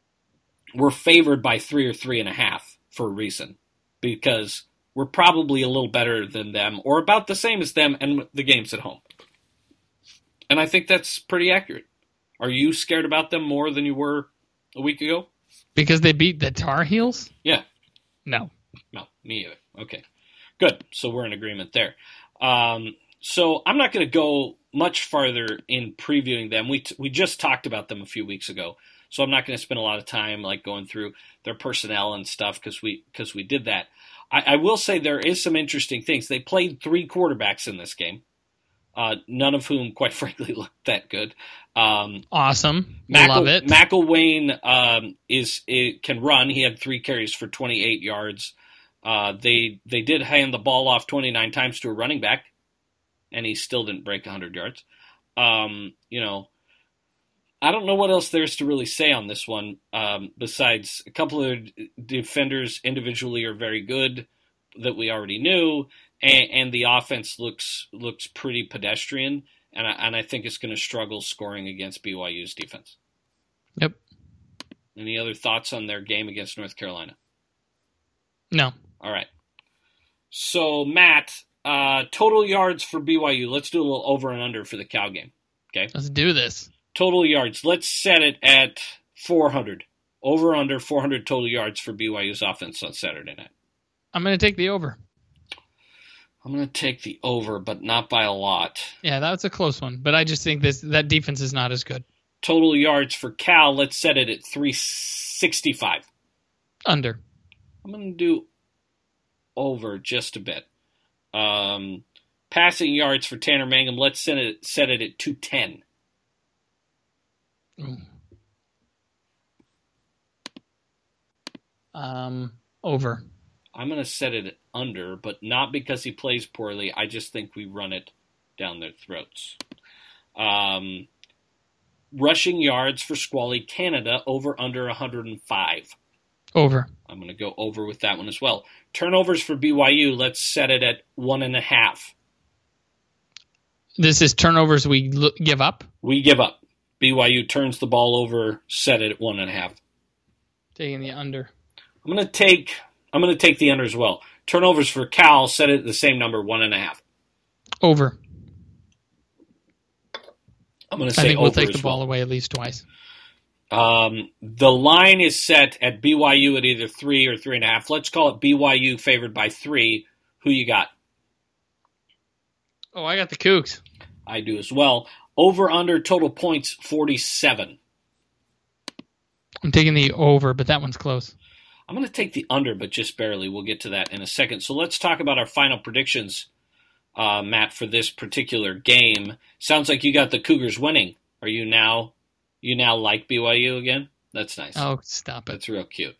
S1: we're favored by three or three and a half for a reason, because we're probably a little better than them or about the same as them, and the game's at home. And I think that's pretty accurate. Are you scared about them more than you were a week ago?
S2: Because they beat the Tar Heels?
S1: Yeah.
S2: No.
S1: No, me either. Okay. Good. So we're in agreement there. Um, so I'm not going to go much farther in previewing them. We t- we just talked about them a few weeks ago, so I'm not going to spend a lot of time like going through their personnel and stuff because we because we did that. I, I will say there is some interesting things. They played three quarterbacks in this game, uh, none of whom, quite frankly, looked that good. Um,
S2: Awesome.
S1: Mackle,
S2: Love it.
S1: McElwain um, is it can run. He had three carries for twenty-eight yards. Uh, they they did hand the ball off twenty-nine times to a running back, and he still didn't break one hundred yards. Um, you know, I don't know what else there's to really say on this one, um, besides a couple of defenders individually are very good that we already knew, and, and the offense looks looks pretty pedestrian, and I, and I think it's going to struggle scoring against B Y U's defense.
S2: Yep.
S1: Any other thoughts on their game against North Carolina?
S2: No.
S1: All right. So, Matt, uh, total yards for B Y U. Let's do a little over and under for the Cal game. Okay.
S2: Let's do this.
S1: Total yards. Let's set it at four hundred. Over under four hundred total yards for B Y U's offense on Saturday night.
S2: I'm going to take the over.
S1: I'm going to take the over, but not by a lot.
S2: Yeah, that was a close one, but I just think this that defense is not as good.
S1: Total yards for Cal, let's set it at three sixty-five.
S2: Under.
S1: I'm going to do over just a bit. Um, passing yards for Tanner Mangum, let's set it, set it at two ten.
S2: Ooh. Um, over.
S1: I'm going to set it at under, but not because he plays poorly. I just think we run it down their throats. Um, rushing yards for Squally Canada, over under one hundred five.
S2: Over.
S1: I'm going to go over with that one as well. Turnovers for B Y U, let's set it at one and a half.
S2: This is turnovers we l- give up?
S1: We give up. B Y U turns the ball over, set it at one and a half.
S2: Taking the under.
S1: I'm going to take I'm going to take the under as well. Turnovers for Cal, set it at the same number, one and a half.
S2: Over.
S1: I'm going to say
S2: I think
S1: over
S2: we'll take
S1: as
S2: the ball
S1: well.
S2: away at least twice.
S1: Um, the line is set at B Y U at either three or three and a half. Let's call it B Y U favored by three. Who you got?
S2: Oh, I got the Cougs.
S1: I do as well. Over under total points forty-seven.
S2: I'm taking the over, but that one's close.
S1: I'm going to take the under, but just barely. We'll get to that in a second. So let's talk about our final predictions, uh, Matt, for this particular game. Sounds like you got the Cougars winning. Are you now you now like B Y U again? That's nice.
S2: Oh, stop it.
S1: That's real cute.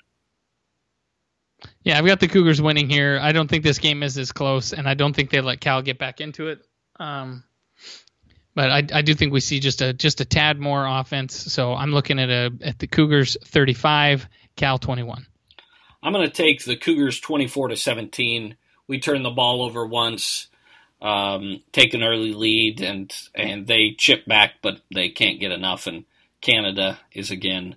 S2: Yeah, I've got the Cougars winning here. I don't think this game is as close, and I don't think they let Cal get back into it. Um, but I, I do think we see just a just a tad more offense. So I'm looking at a at the Cougars thirty-five, Cal twenty-one.
S1: I'm going to take the Cougars twenty-four to seventeen. We turn the ball over once, um, take an early lead, and and they chip back, but they can't get enough. And Canada is again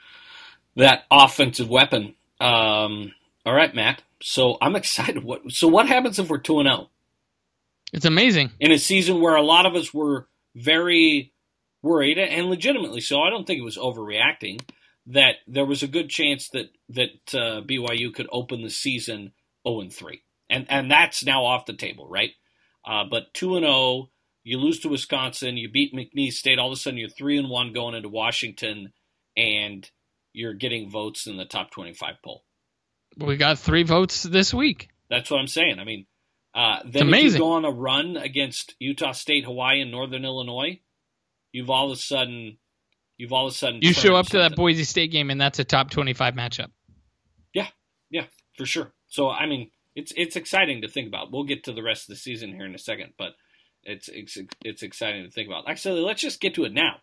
S1: that offensive weapon. Um, all right, Matt. So I'm excited. What so what happens if we're two and zero
S2: It's amazing.
S1: in a season where a lot of us were very worried, and legitimately so? I don't think it was overreacting. That there was a good chance that that uh, B Y U could open the season zero and three, and and that's now off the table, right? Uh, but two and zero, you lose to Wisconsin, you beat McNeese State, all of a sudden you're three and one going into Washington, and you're getting votes in the top twenty-five poll.
S2: We got three votes this week.
S1: That's what I'm saying. I mean, uh, then
S2: amazing.
S1: if you go on a run against Utah State, Hawaii, and Northern Illinois, you've all of a sudden. You've all of a sudden
S2: You show up to
S1: something.
S2: that Boise State game, and that's a top twenty-five matchup.
S1: Yeah, yeah, for sure. So, I mean, it's it's exciting to think about. We'll get to the rest of the season here in a second, but it's it's, it's exciting to think about. Actually, let's just get to it now.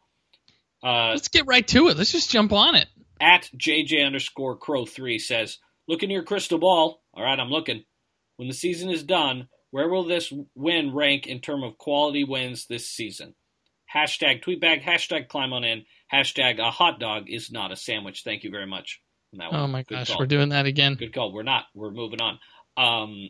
S1: Uh,
S2: Let's get right to it. Let's just jump on it.
S1: at J J underscore Crow three says, look in your crystal ball. All right, I'm looking. When the season is done, where will this win rank in terms of quality wins this season? Hashtag tweetbag, hashtag climb on in, hashtag a hot dog is not a sandwich. Thank you very much. On that one.
S2: Oh, my
S1: Good
S2: gosh.
S1: call.
S2: We're doing that again.
S1: Good call. We're not. We're moving on um,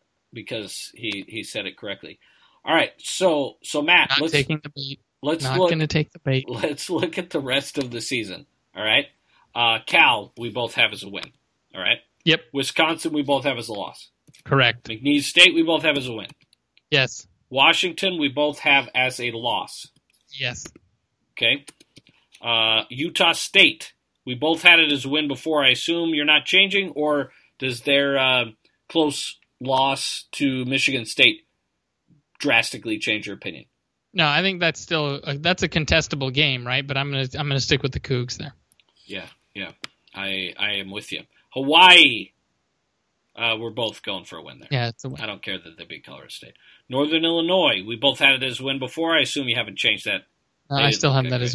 S1: because he, he said it correctly. All right. So, so Matt,
S2: Not
S1: let's,
S2: taking the bait.
S1: let's
S2: Not
S1: look.
S2: going to take the bait.
S1: Let's look at the rest of the season. All right. Uh, Cal, we both have as a win. All right.
S2: Yep.
S1: Wisconsin, we both have as a loss.
S2: Correct.
S1: McNeese State, we both have as a win.
S2: Yes.
S1: Washington, we both have as a loss.
S2: Yes.
S1: Okay. Uh, Utah State, we both had it as a win before. I assume you're not changing, or does their uh, close loss to Michigan State drastically change your opinion?
S2: No, I think that's still a, that's a contestable game, right? But I'm gonna I'm gonna stick with the Cougs there.
S1: Yeah, yeah, I I am with you. Hawaii, uh, we're both going for a win there.
S2: Yeah, it's a win.
S1: I don't care that they beat Colorado State. Northern Illinois, we both had it as a win before. I assume you haven't changed that.
S2: Uh, I still have
S1: Okay,
S2: that
S1: great.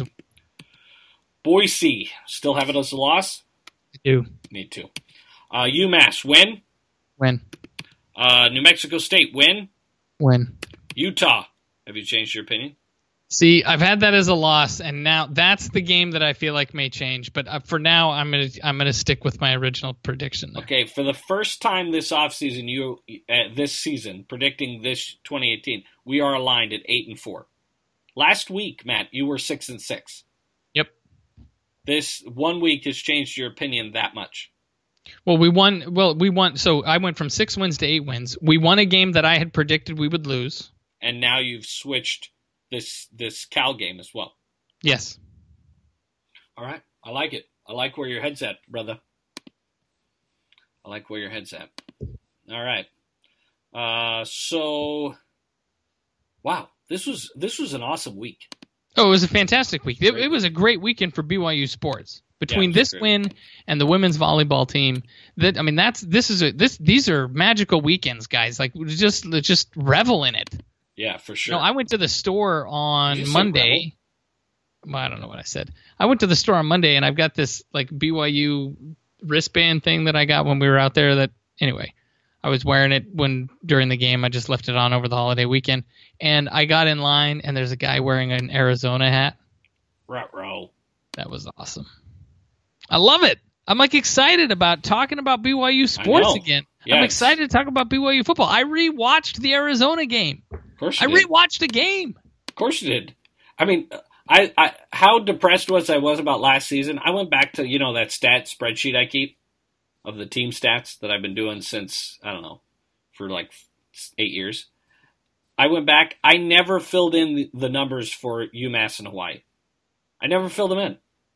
S2: as a
S1: Boise, still have it as a loss?
S2: I do.
S1: Me too. Uh, UMass, win.
S2: Win.
S1: Uh, New Mexico State, win.
S2: Win.
S1: Utah, have you changed your opinion?
S2: See, I've had that as a loss, and now that's the game that I feel like may change. But uh, for now, I'm gonna I'm gonna stick with my original prediction there.
S1: Okay, for the first time this offseason, you uh, this season, predicting this twenty eighteen, we are aligned at eight and four. Last week, Matt, you were six and six.
S2: Yep.
S1: This one week has changed your opinion that much.
S2: Well, we won. Well, we won. So I went from six wins to eight wins. We won a game that I had predicted we would lose.
S1: And now you've switched this this Cal game as well.
S2: Yes.
S1: All right. I like it. I like where your head's at, brother. I like where your head's at. All right. Uh, so, wow, this was this was an awesome week.
S2: Oh, it was a fantastic week. It, it was a great weekend for B Y U sports. Between
S1: Yeah,
S2: this
S1: great.
S2: win and the women's volleyball team, that I mean, that's this is a, this these are magical weekends, guys. Like just just revel in it.
S1: Yeah, for sure.
S2: No, I went to the store on
S1: Did you say
S2: Monday. Well, I don't know what I said. I went to the store on Monday and I've got this like B Y U wristband thing that I got when we were out there. That anyway, I was wearing it when during the game. I just left it on over the holiday weekend, and I got in line and there's a guy wearing an Arizona hat.
S1: Ruh-roh.
S2: That was awesome. I love it. I'm like excited about talking about B Y U sports
S1: know.
S2: again.
S1: Yeah,
S2: I'm
S1: it's-
S2: excited to talk about B Y U football. I rewatched the Arizona game.
S1: Of course
S2: I
S1: you did.
S2: rewatched a game.
S1: Of course you did. I mean, I, I how depressed was I was about last season. I went back to, you know, that stat spreadsheet I keep of the team stats that I've been doing since, I don't know, for like eight years. I went back. I never filled in the, the numbers for UMass and Hawaii. I never filled them in.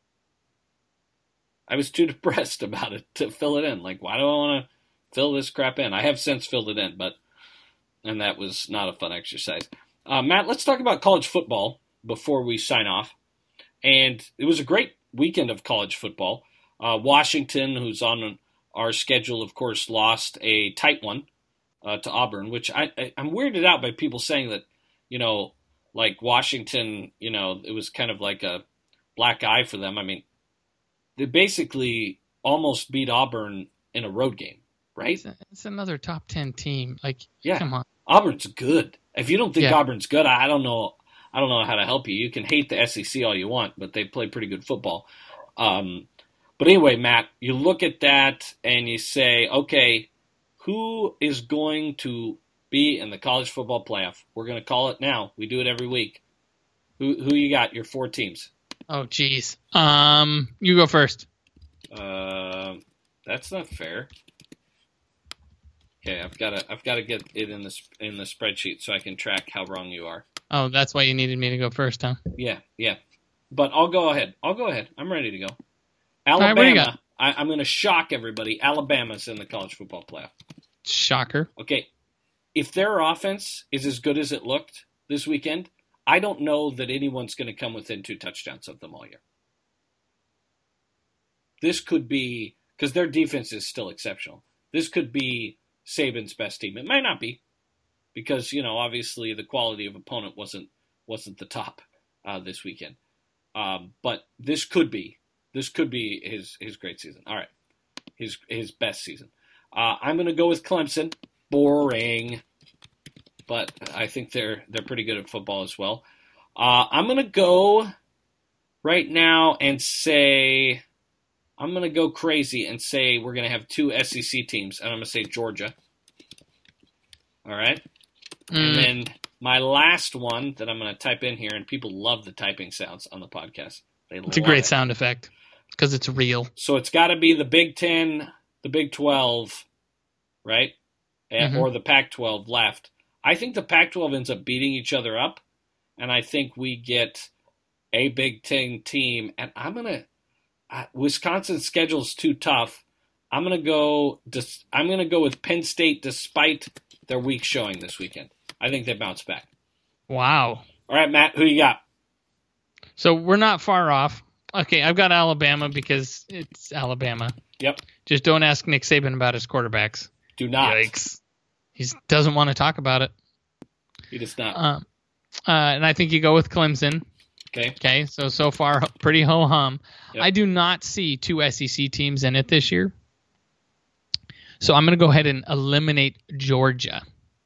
S1: I was too depressed about it to fill it in. Like, why do I want to fill this crap in? I have since filled it in, but, and that was not a fun exercise. Uh, Matt, let's talk about college football before we sign off. And it was a great weekend of college football. Uh, Washington, who's on our schedule, of course, lost a tight one uh, to Auburn, which I, I, I'm weirded out by people saying that, you know, like Washington, you know, it was kind of like a black eye for them. I mean, they basically almost beat Auburn in a road game, right?
S2: It's, it's another top ten team. Like,
S1: Yeah.
S2: come on.
S1: Auburn's good. If you don't think
S2: Yeah.
S1: Auburn's good, I don't know. I don't know how to help you. You can hate the S E C all you want, but they play pretty good football. Um, but anyway, Matt, you look at that and you say, okay, who is going to be in the college football playoff? We're going to call it now. We do it every week. Who who you got? Your four teams.
S2: Oh, geez. Um, you go first.
S1: Uh, that's not fair. Okay, I've got to I've got to get it in the in the spreadsheet so I can track how wrong you are.
S2: Oh, that's why you needed me to go first, huh?
S1: Yeah, yeah. But I'll go ahead. I'll go ahead. I'm ready to go.
S2: right, what do you
S1: Alabama.
S2: got?
S1: I, I'm going to shock everybody. Alabama's in the college football playoff.
S2: Shocker.
S1: Okay, if their offense is as good as it looked this weekend, I don't know that anyone's going to come within two touchdowns of them all year. This could be, because their defense is still exceptional, this could be Saban's best team. It might not be, because, you know, obviously the quality of opponent wasn't wasn't the top uh, this weekend. Um, but this could be this could be his his great season. All right, his his best season. Uh, I'm going to go with Clemson. Boring, but I think they're they're pretty good at football as well. Uh, I'm going to go right now and say I'm going to go crazy and say we're going to have two S E C teams, and I'm going to say Georgia. All right.
S2: Mm.
S1: And then my last one that I'm going to type in here, and people love the typing sounds on the podcast. They
S2: It's a
S1: love
S2: great
S1: it.
S2: sound effect because it's real.
S1: So it's got to be the Big Ten, the Big twelve, right? And,
S2: Mhm.
S1: Or the Pac twelve left. I think the Pac twelve ends up beating each other up, and I think we get a Big Ten team. And I'm going to uh, – Wisconsin's schedule's too tough. I'm going to go dis, I'm going to go with Penn State despite their weak showing this weekend. I think they bounce back.
S2: Wow.
S1: All right, Matt, who you got?
S2: So we're not far off. Okay, I've got Alabama because it's Alabama.
S1: Yep.
S2: Just don't ask Nick Saban about his quarterbacks.
S1: Do not.
S2: Yikes. He doesn't want to talk about it.
S1: He does not.
S2: Um, uh, and I think you go with Clemson.
S1: Okay.
S2: Okay, so so far pretty ho hum.
S1: Yep.
S2: I do not see two S E C teams in it this year. So I'm going to go ahead and eliminate Georgia.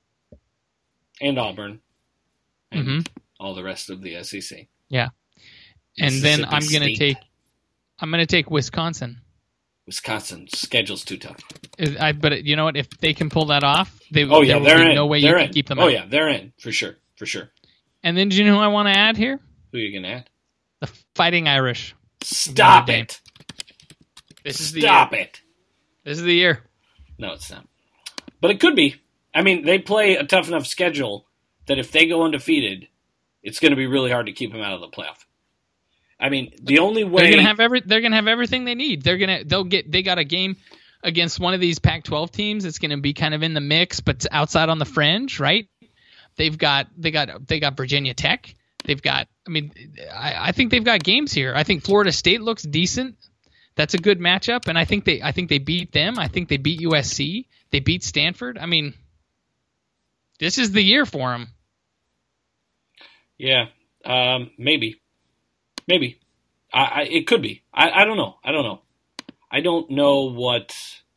S1: And Auburn. And
S2: hmm
S1: all the rest of the S E C.
S2: Yeah. And then
S1: Mississippi
S2: I'm going to
S1: State.
S2: take I'm going to take Wisconsin.
S1: Wisconsin schedule's too tough.
S2: Is- I, but you know what? If they can pull that off, they,
S1: Oh yeah,
S2: there will
S1: they're
S2: be
S1: in.
S2: no way
S1: they're
S2: you
S1: in.
S2: can keep them
S1: oh
S2: out.
S1: yeah, they're in for sure, for sure.
S2: And then do you know who I want to add here?
S1: Who are you gonna add?
S2: The Fighting Irish.
S1: Stop
S2: Notre Dame.
S1: it!
S2: This is the
S1: Stop
S2: year.
S1: it!
S2: This is the year.
S1: No, it's not. But it could be. I mean, they play a tough enough schedule that if they go undefeated, it's going to be really hard to keep them out of the playoff. I mean, the only way
S2: they're going to have every they're going to have everything they need. They're going to they'll get they got a game against one of these Pac twelve teams that's going to be kind of in the mix, but outside on the fringe, right? They've got they got they got Virginia Tech. They've got. I mean, I, I think they've got games here. I think Florida State looks decent. That's a good matchup, and I think they I think they beat them. I think they beat U S C. They beat Stanford. I mean, this is the year for them.
S1: Yeah, um, maybe, maybe. I, I it could be. I, I don't know. I don't know. I don't know what.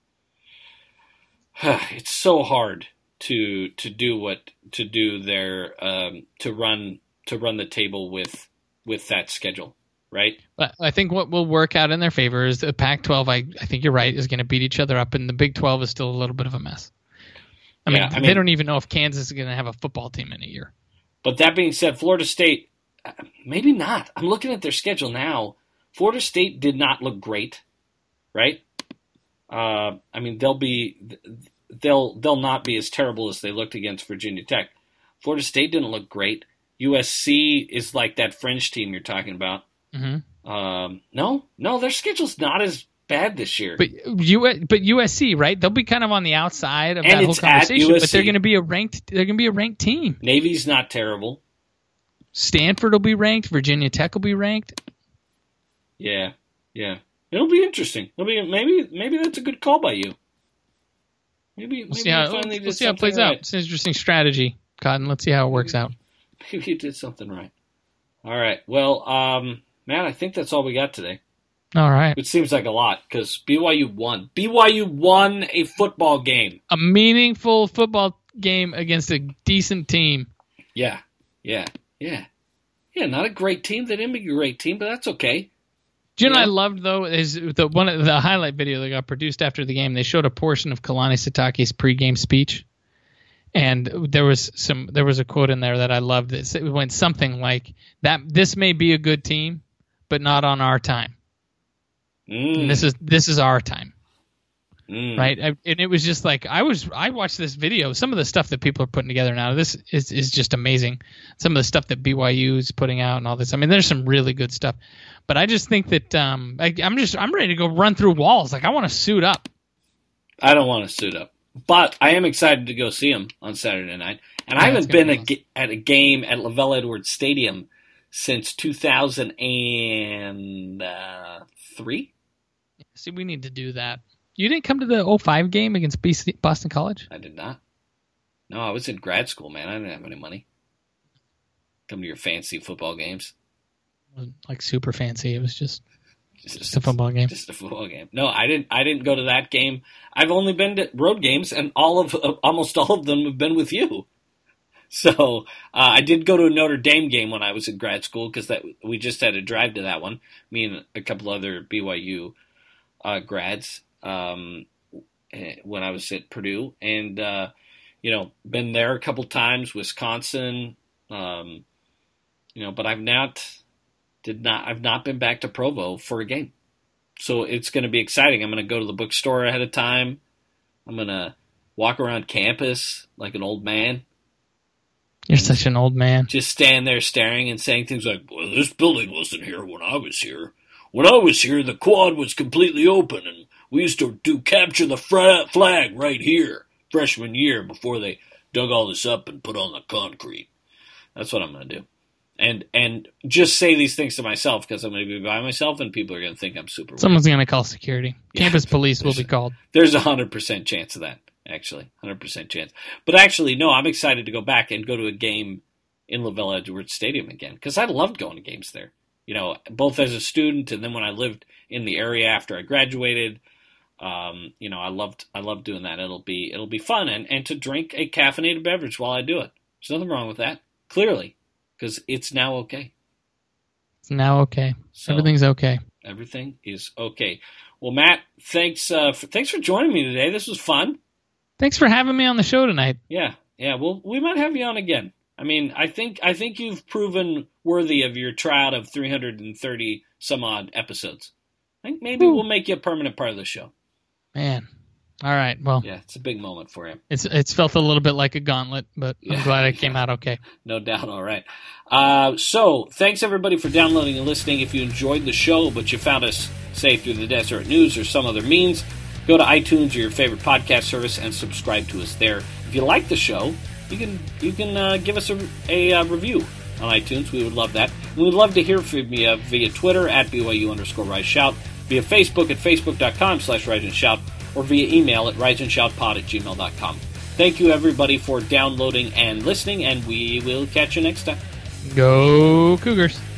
S1: It's so hard to to do what to do there um, to run to run the table with with that schedule, right?
S2: But I think what will work out in their favor is the Pac twelve. I I think you're right, is going to beat each other up, and the Big twelve is still a little bit of a mess. I mean,
S1: yeah, I
S2: they
S1: mean,
S2: don't even know if Kansas is going to have a football team in a year.
S1: But that being said, Florida State, maybe not. I'm looking at their schedule now. Florida State did not look great, right? Uh, I mean, they'll be they'll they'll not be as terrible as they looked against Virginia Tech. Florida State didn't look great. U S C is like that French team you're talking about.
S2: Mm-hmm.
S1: Um, no, no, their schedule's not as bad this year.
S2: But U but U S C, right? They'll be kind of on the outside of
S1: And
S2: that whole
S1: it's at
S2: conversation,
S1: U S C.
S2: but they're going to be a ranked. They're going to be a ranked team.
S1: Navy's not terrible.
S2: Stanford will be ranked. Virginia Tech will be ranked.
S1: Yeah, yeah. It'll be interesting. It'll be maybe maybe that's a good call by you. Maybe
S2: We'll
S1: maybe
S2: see how,
S1: you finally
S2: we'll
S1: did
S2: see how it plays
S1: something
S2: out.
S1: right.
S2: It's an interesting strategy, Cotton. Let's see how it works out.
S1: Maybe you did something right. All right. Well, um, Matt, I think that's all we got today.
S2: All right.
S1: Which seems like a lot because B Y U won. B Y U won a football game.
S2: A meaningful football game against a decent team.
S1: Yeah, yeah, yeah. Yeah, not a great team. They didn't make a great team, but that's okay.
S2: Do you know
S1: Yeah.
S2: what I loved, though, is the one of the highlight video that got produced after the game. They showed a portion of Kalani Sitake's pregame speech. And there was some, there was a quote in there that I loved. It went something like that. This may be a good team, but not on our time.
S1: Mm.
S2: And this is, this is our time.
S1: Mm.
S2: Right. I, and it was just like, I was, I watched this video. Some of the stuff that people are putting together now, this is, is just amazing. Some of the stuff that B Y U is putting out and all this. I mean, there's some really good stuff, but I just think that, um, I, I'm just, I'm ready to go run through walls. Like I want to suit up.
S1: I don't want to suit up, but I am excited to go see him on Saturday night. And
S2: Yeah,
S1: I
S2: it's
S1: haven't
S2: gonna
S1: been
S2: be
S1: a, ga- at a game at LaVell Edwards Stadium since two thousand three.
S2: See, we need to do that. You didn't come to the oh five game against B C, Boston College?
S1: I did not. No, I was in grad school, man. I didn't have any money. Come to your fancy football games.
S2: It wasn't like super fancy. It was just,
S1: Just,
S2: just a football game.
S1: Just a football game. No, I didn't. I didn't go to that game. I've only been to road games, and all of uh, almost all of them have been with you. So uh, I did go to a Notre Dame game when I was in grad school because that we just had to drive to that one. Me and a couple other B Y U uh, grads um, when I was at Purdue, and uh, you know, been there a couple times. Wisconsin, um, you know, but I've not did not I've not been back to Provo for a game. So it's going to be exciting. I'm going to go to the bookstore ahead of time. I'm going to walk around campus like an old man.
S2: You're such an old man.
S1: Just stand there staring and saying things like, well, this building wasn't here when I was here. When I was here, the quad was completely open, and we used to do capture the fra- flag right here, freshman year, before they dug all this up and put on the concrete. That's what I'm going to do. And and just say these things to myself because I'm going to be by myself, and people are going to think I'm super weird.
S2: Someone's going to call security.
S1: Yeah.
S2: Campus police will be called.
S1: There's a one hundred percent chance of that, actually. one hundred percent chance. But actually, no, I'm excited to go back and go to a game in LaVell Edwards Stadium again because I loved going to games there. You know, both as a student and then when I lived in the area after I graduated. Um, you know, I loved I loved doing that. It'll be it'll be fun and, and to drink a caffeinated beverage while I do it. There's nothing wrong with that, clearly, because it's now okay.
S2: It's now okay.
S1: So,
S2: Everything's okay.
S1: Everything is okay. Well, Matt, thanks uh, for, thanks for joining me today. This was fun.
S2: Thanks for having me on the show tonight.
S1: Yeah, yeah. Well, we might have you on again. I mean, I think I think you've proven worthy of your tryout of three hundred thirty some odd episodes. I think maybe
S2: Ooh.
S1: we'll make you a permanent part of the show.
S2: Man, All right. Well,
S1: yeah, it's a big moment for him.
S2: It's it's felt a little bit like a gauntlet, but
S1: Yeah.
S2: I'm glad it came out okay.
S1: No doubt. All right. Uh, so, thanks everybody for downloading and listening. If you enjoyed the show, but you found us, say, through the Deseret News or some other means, go to iTunes or your favorite podcast service and subscribe to us there. If you like the show, you can you can uh, give us a, a uh, review on iTunes. We would love that. And we'd love to hear from you via Twitter at B Y U underscore Rise Shout, via Facebook at facebook.com slash Rise and Shout, or via email at riseandshoutpod at gmail dot com. Thank you, everybody, for downloading and listening, and we will catch you next time.
S2: Go Cougars.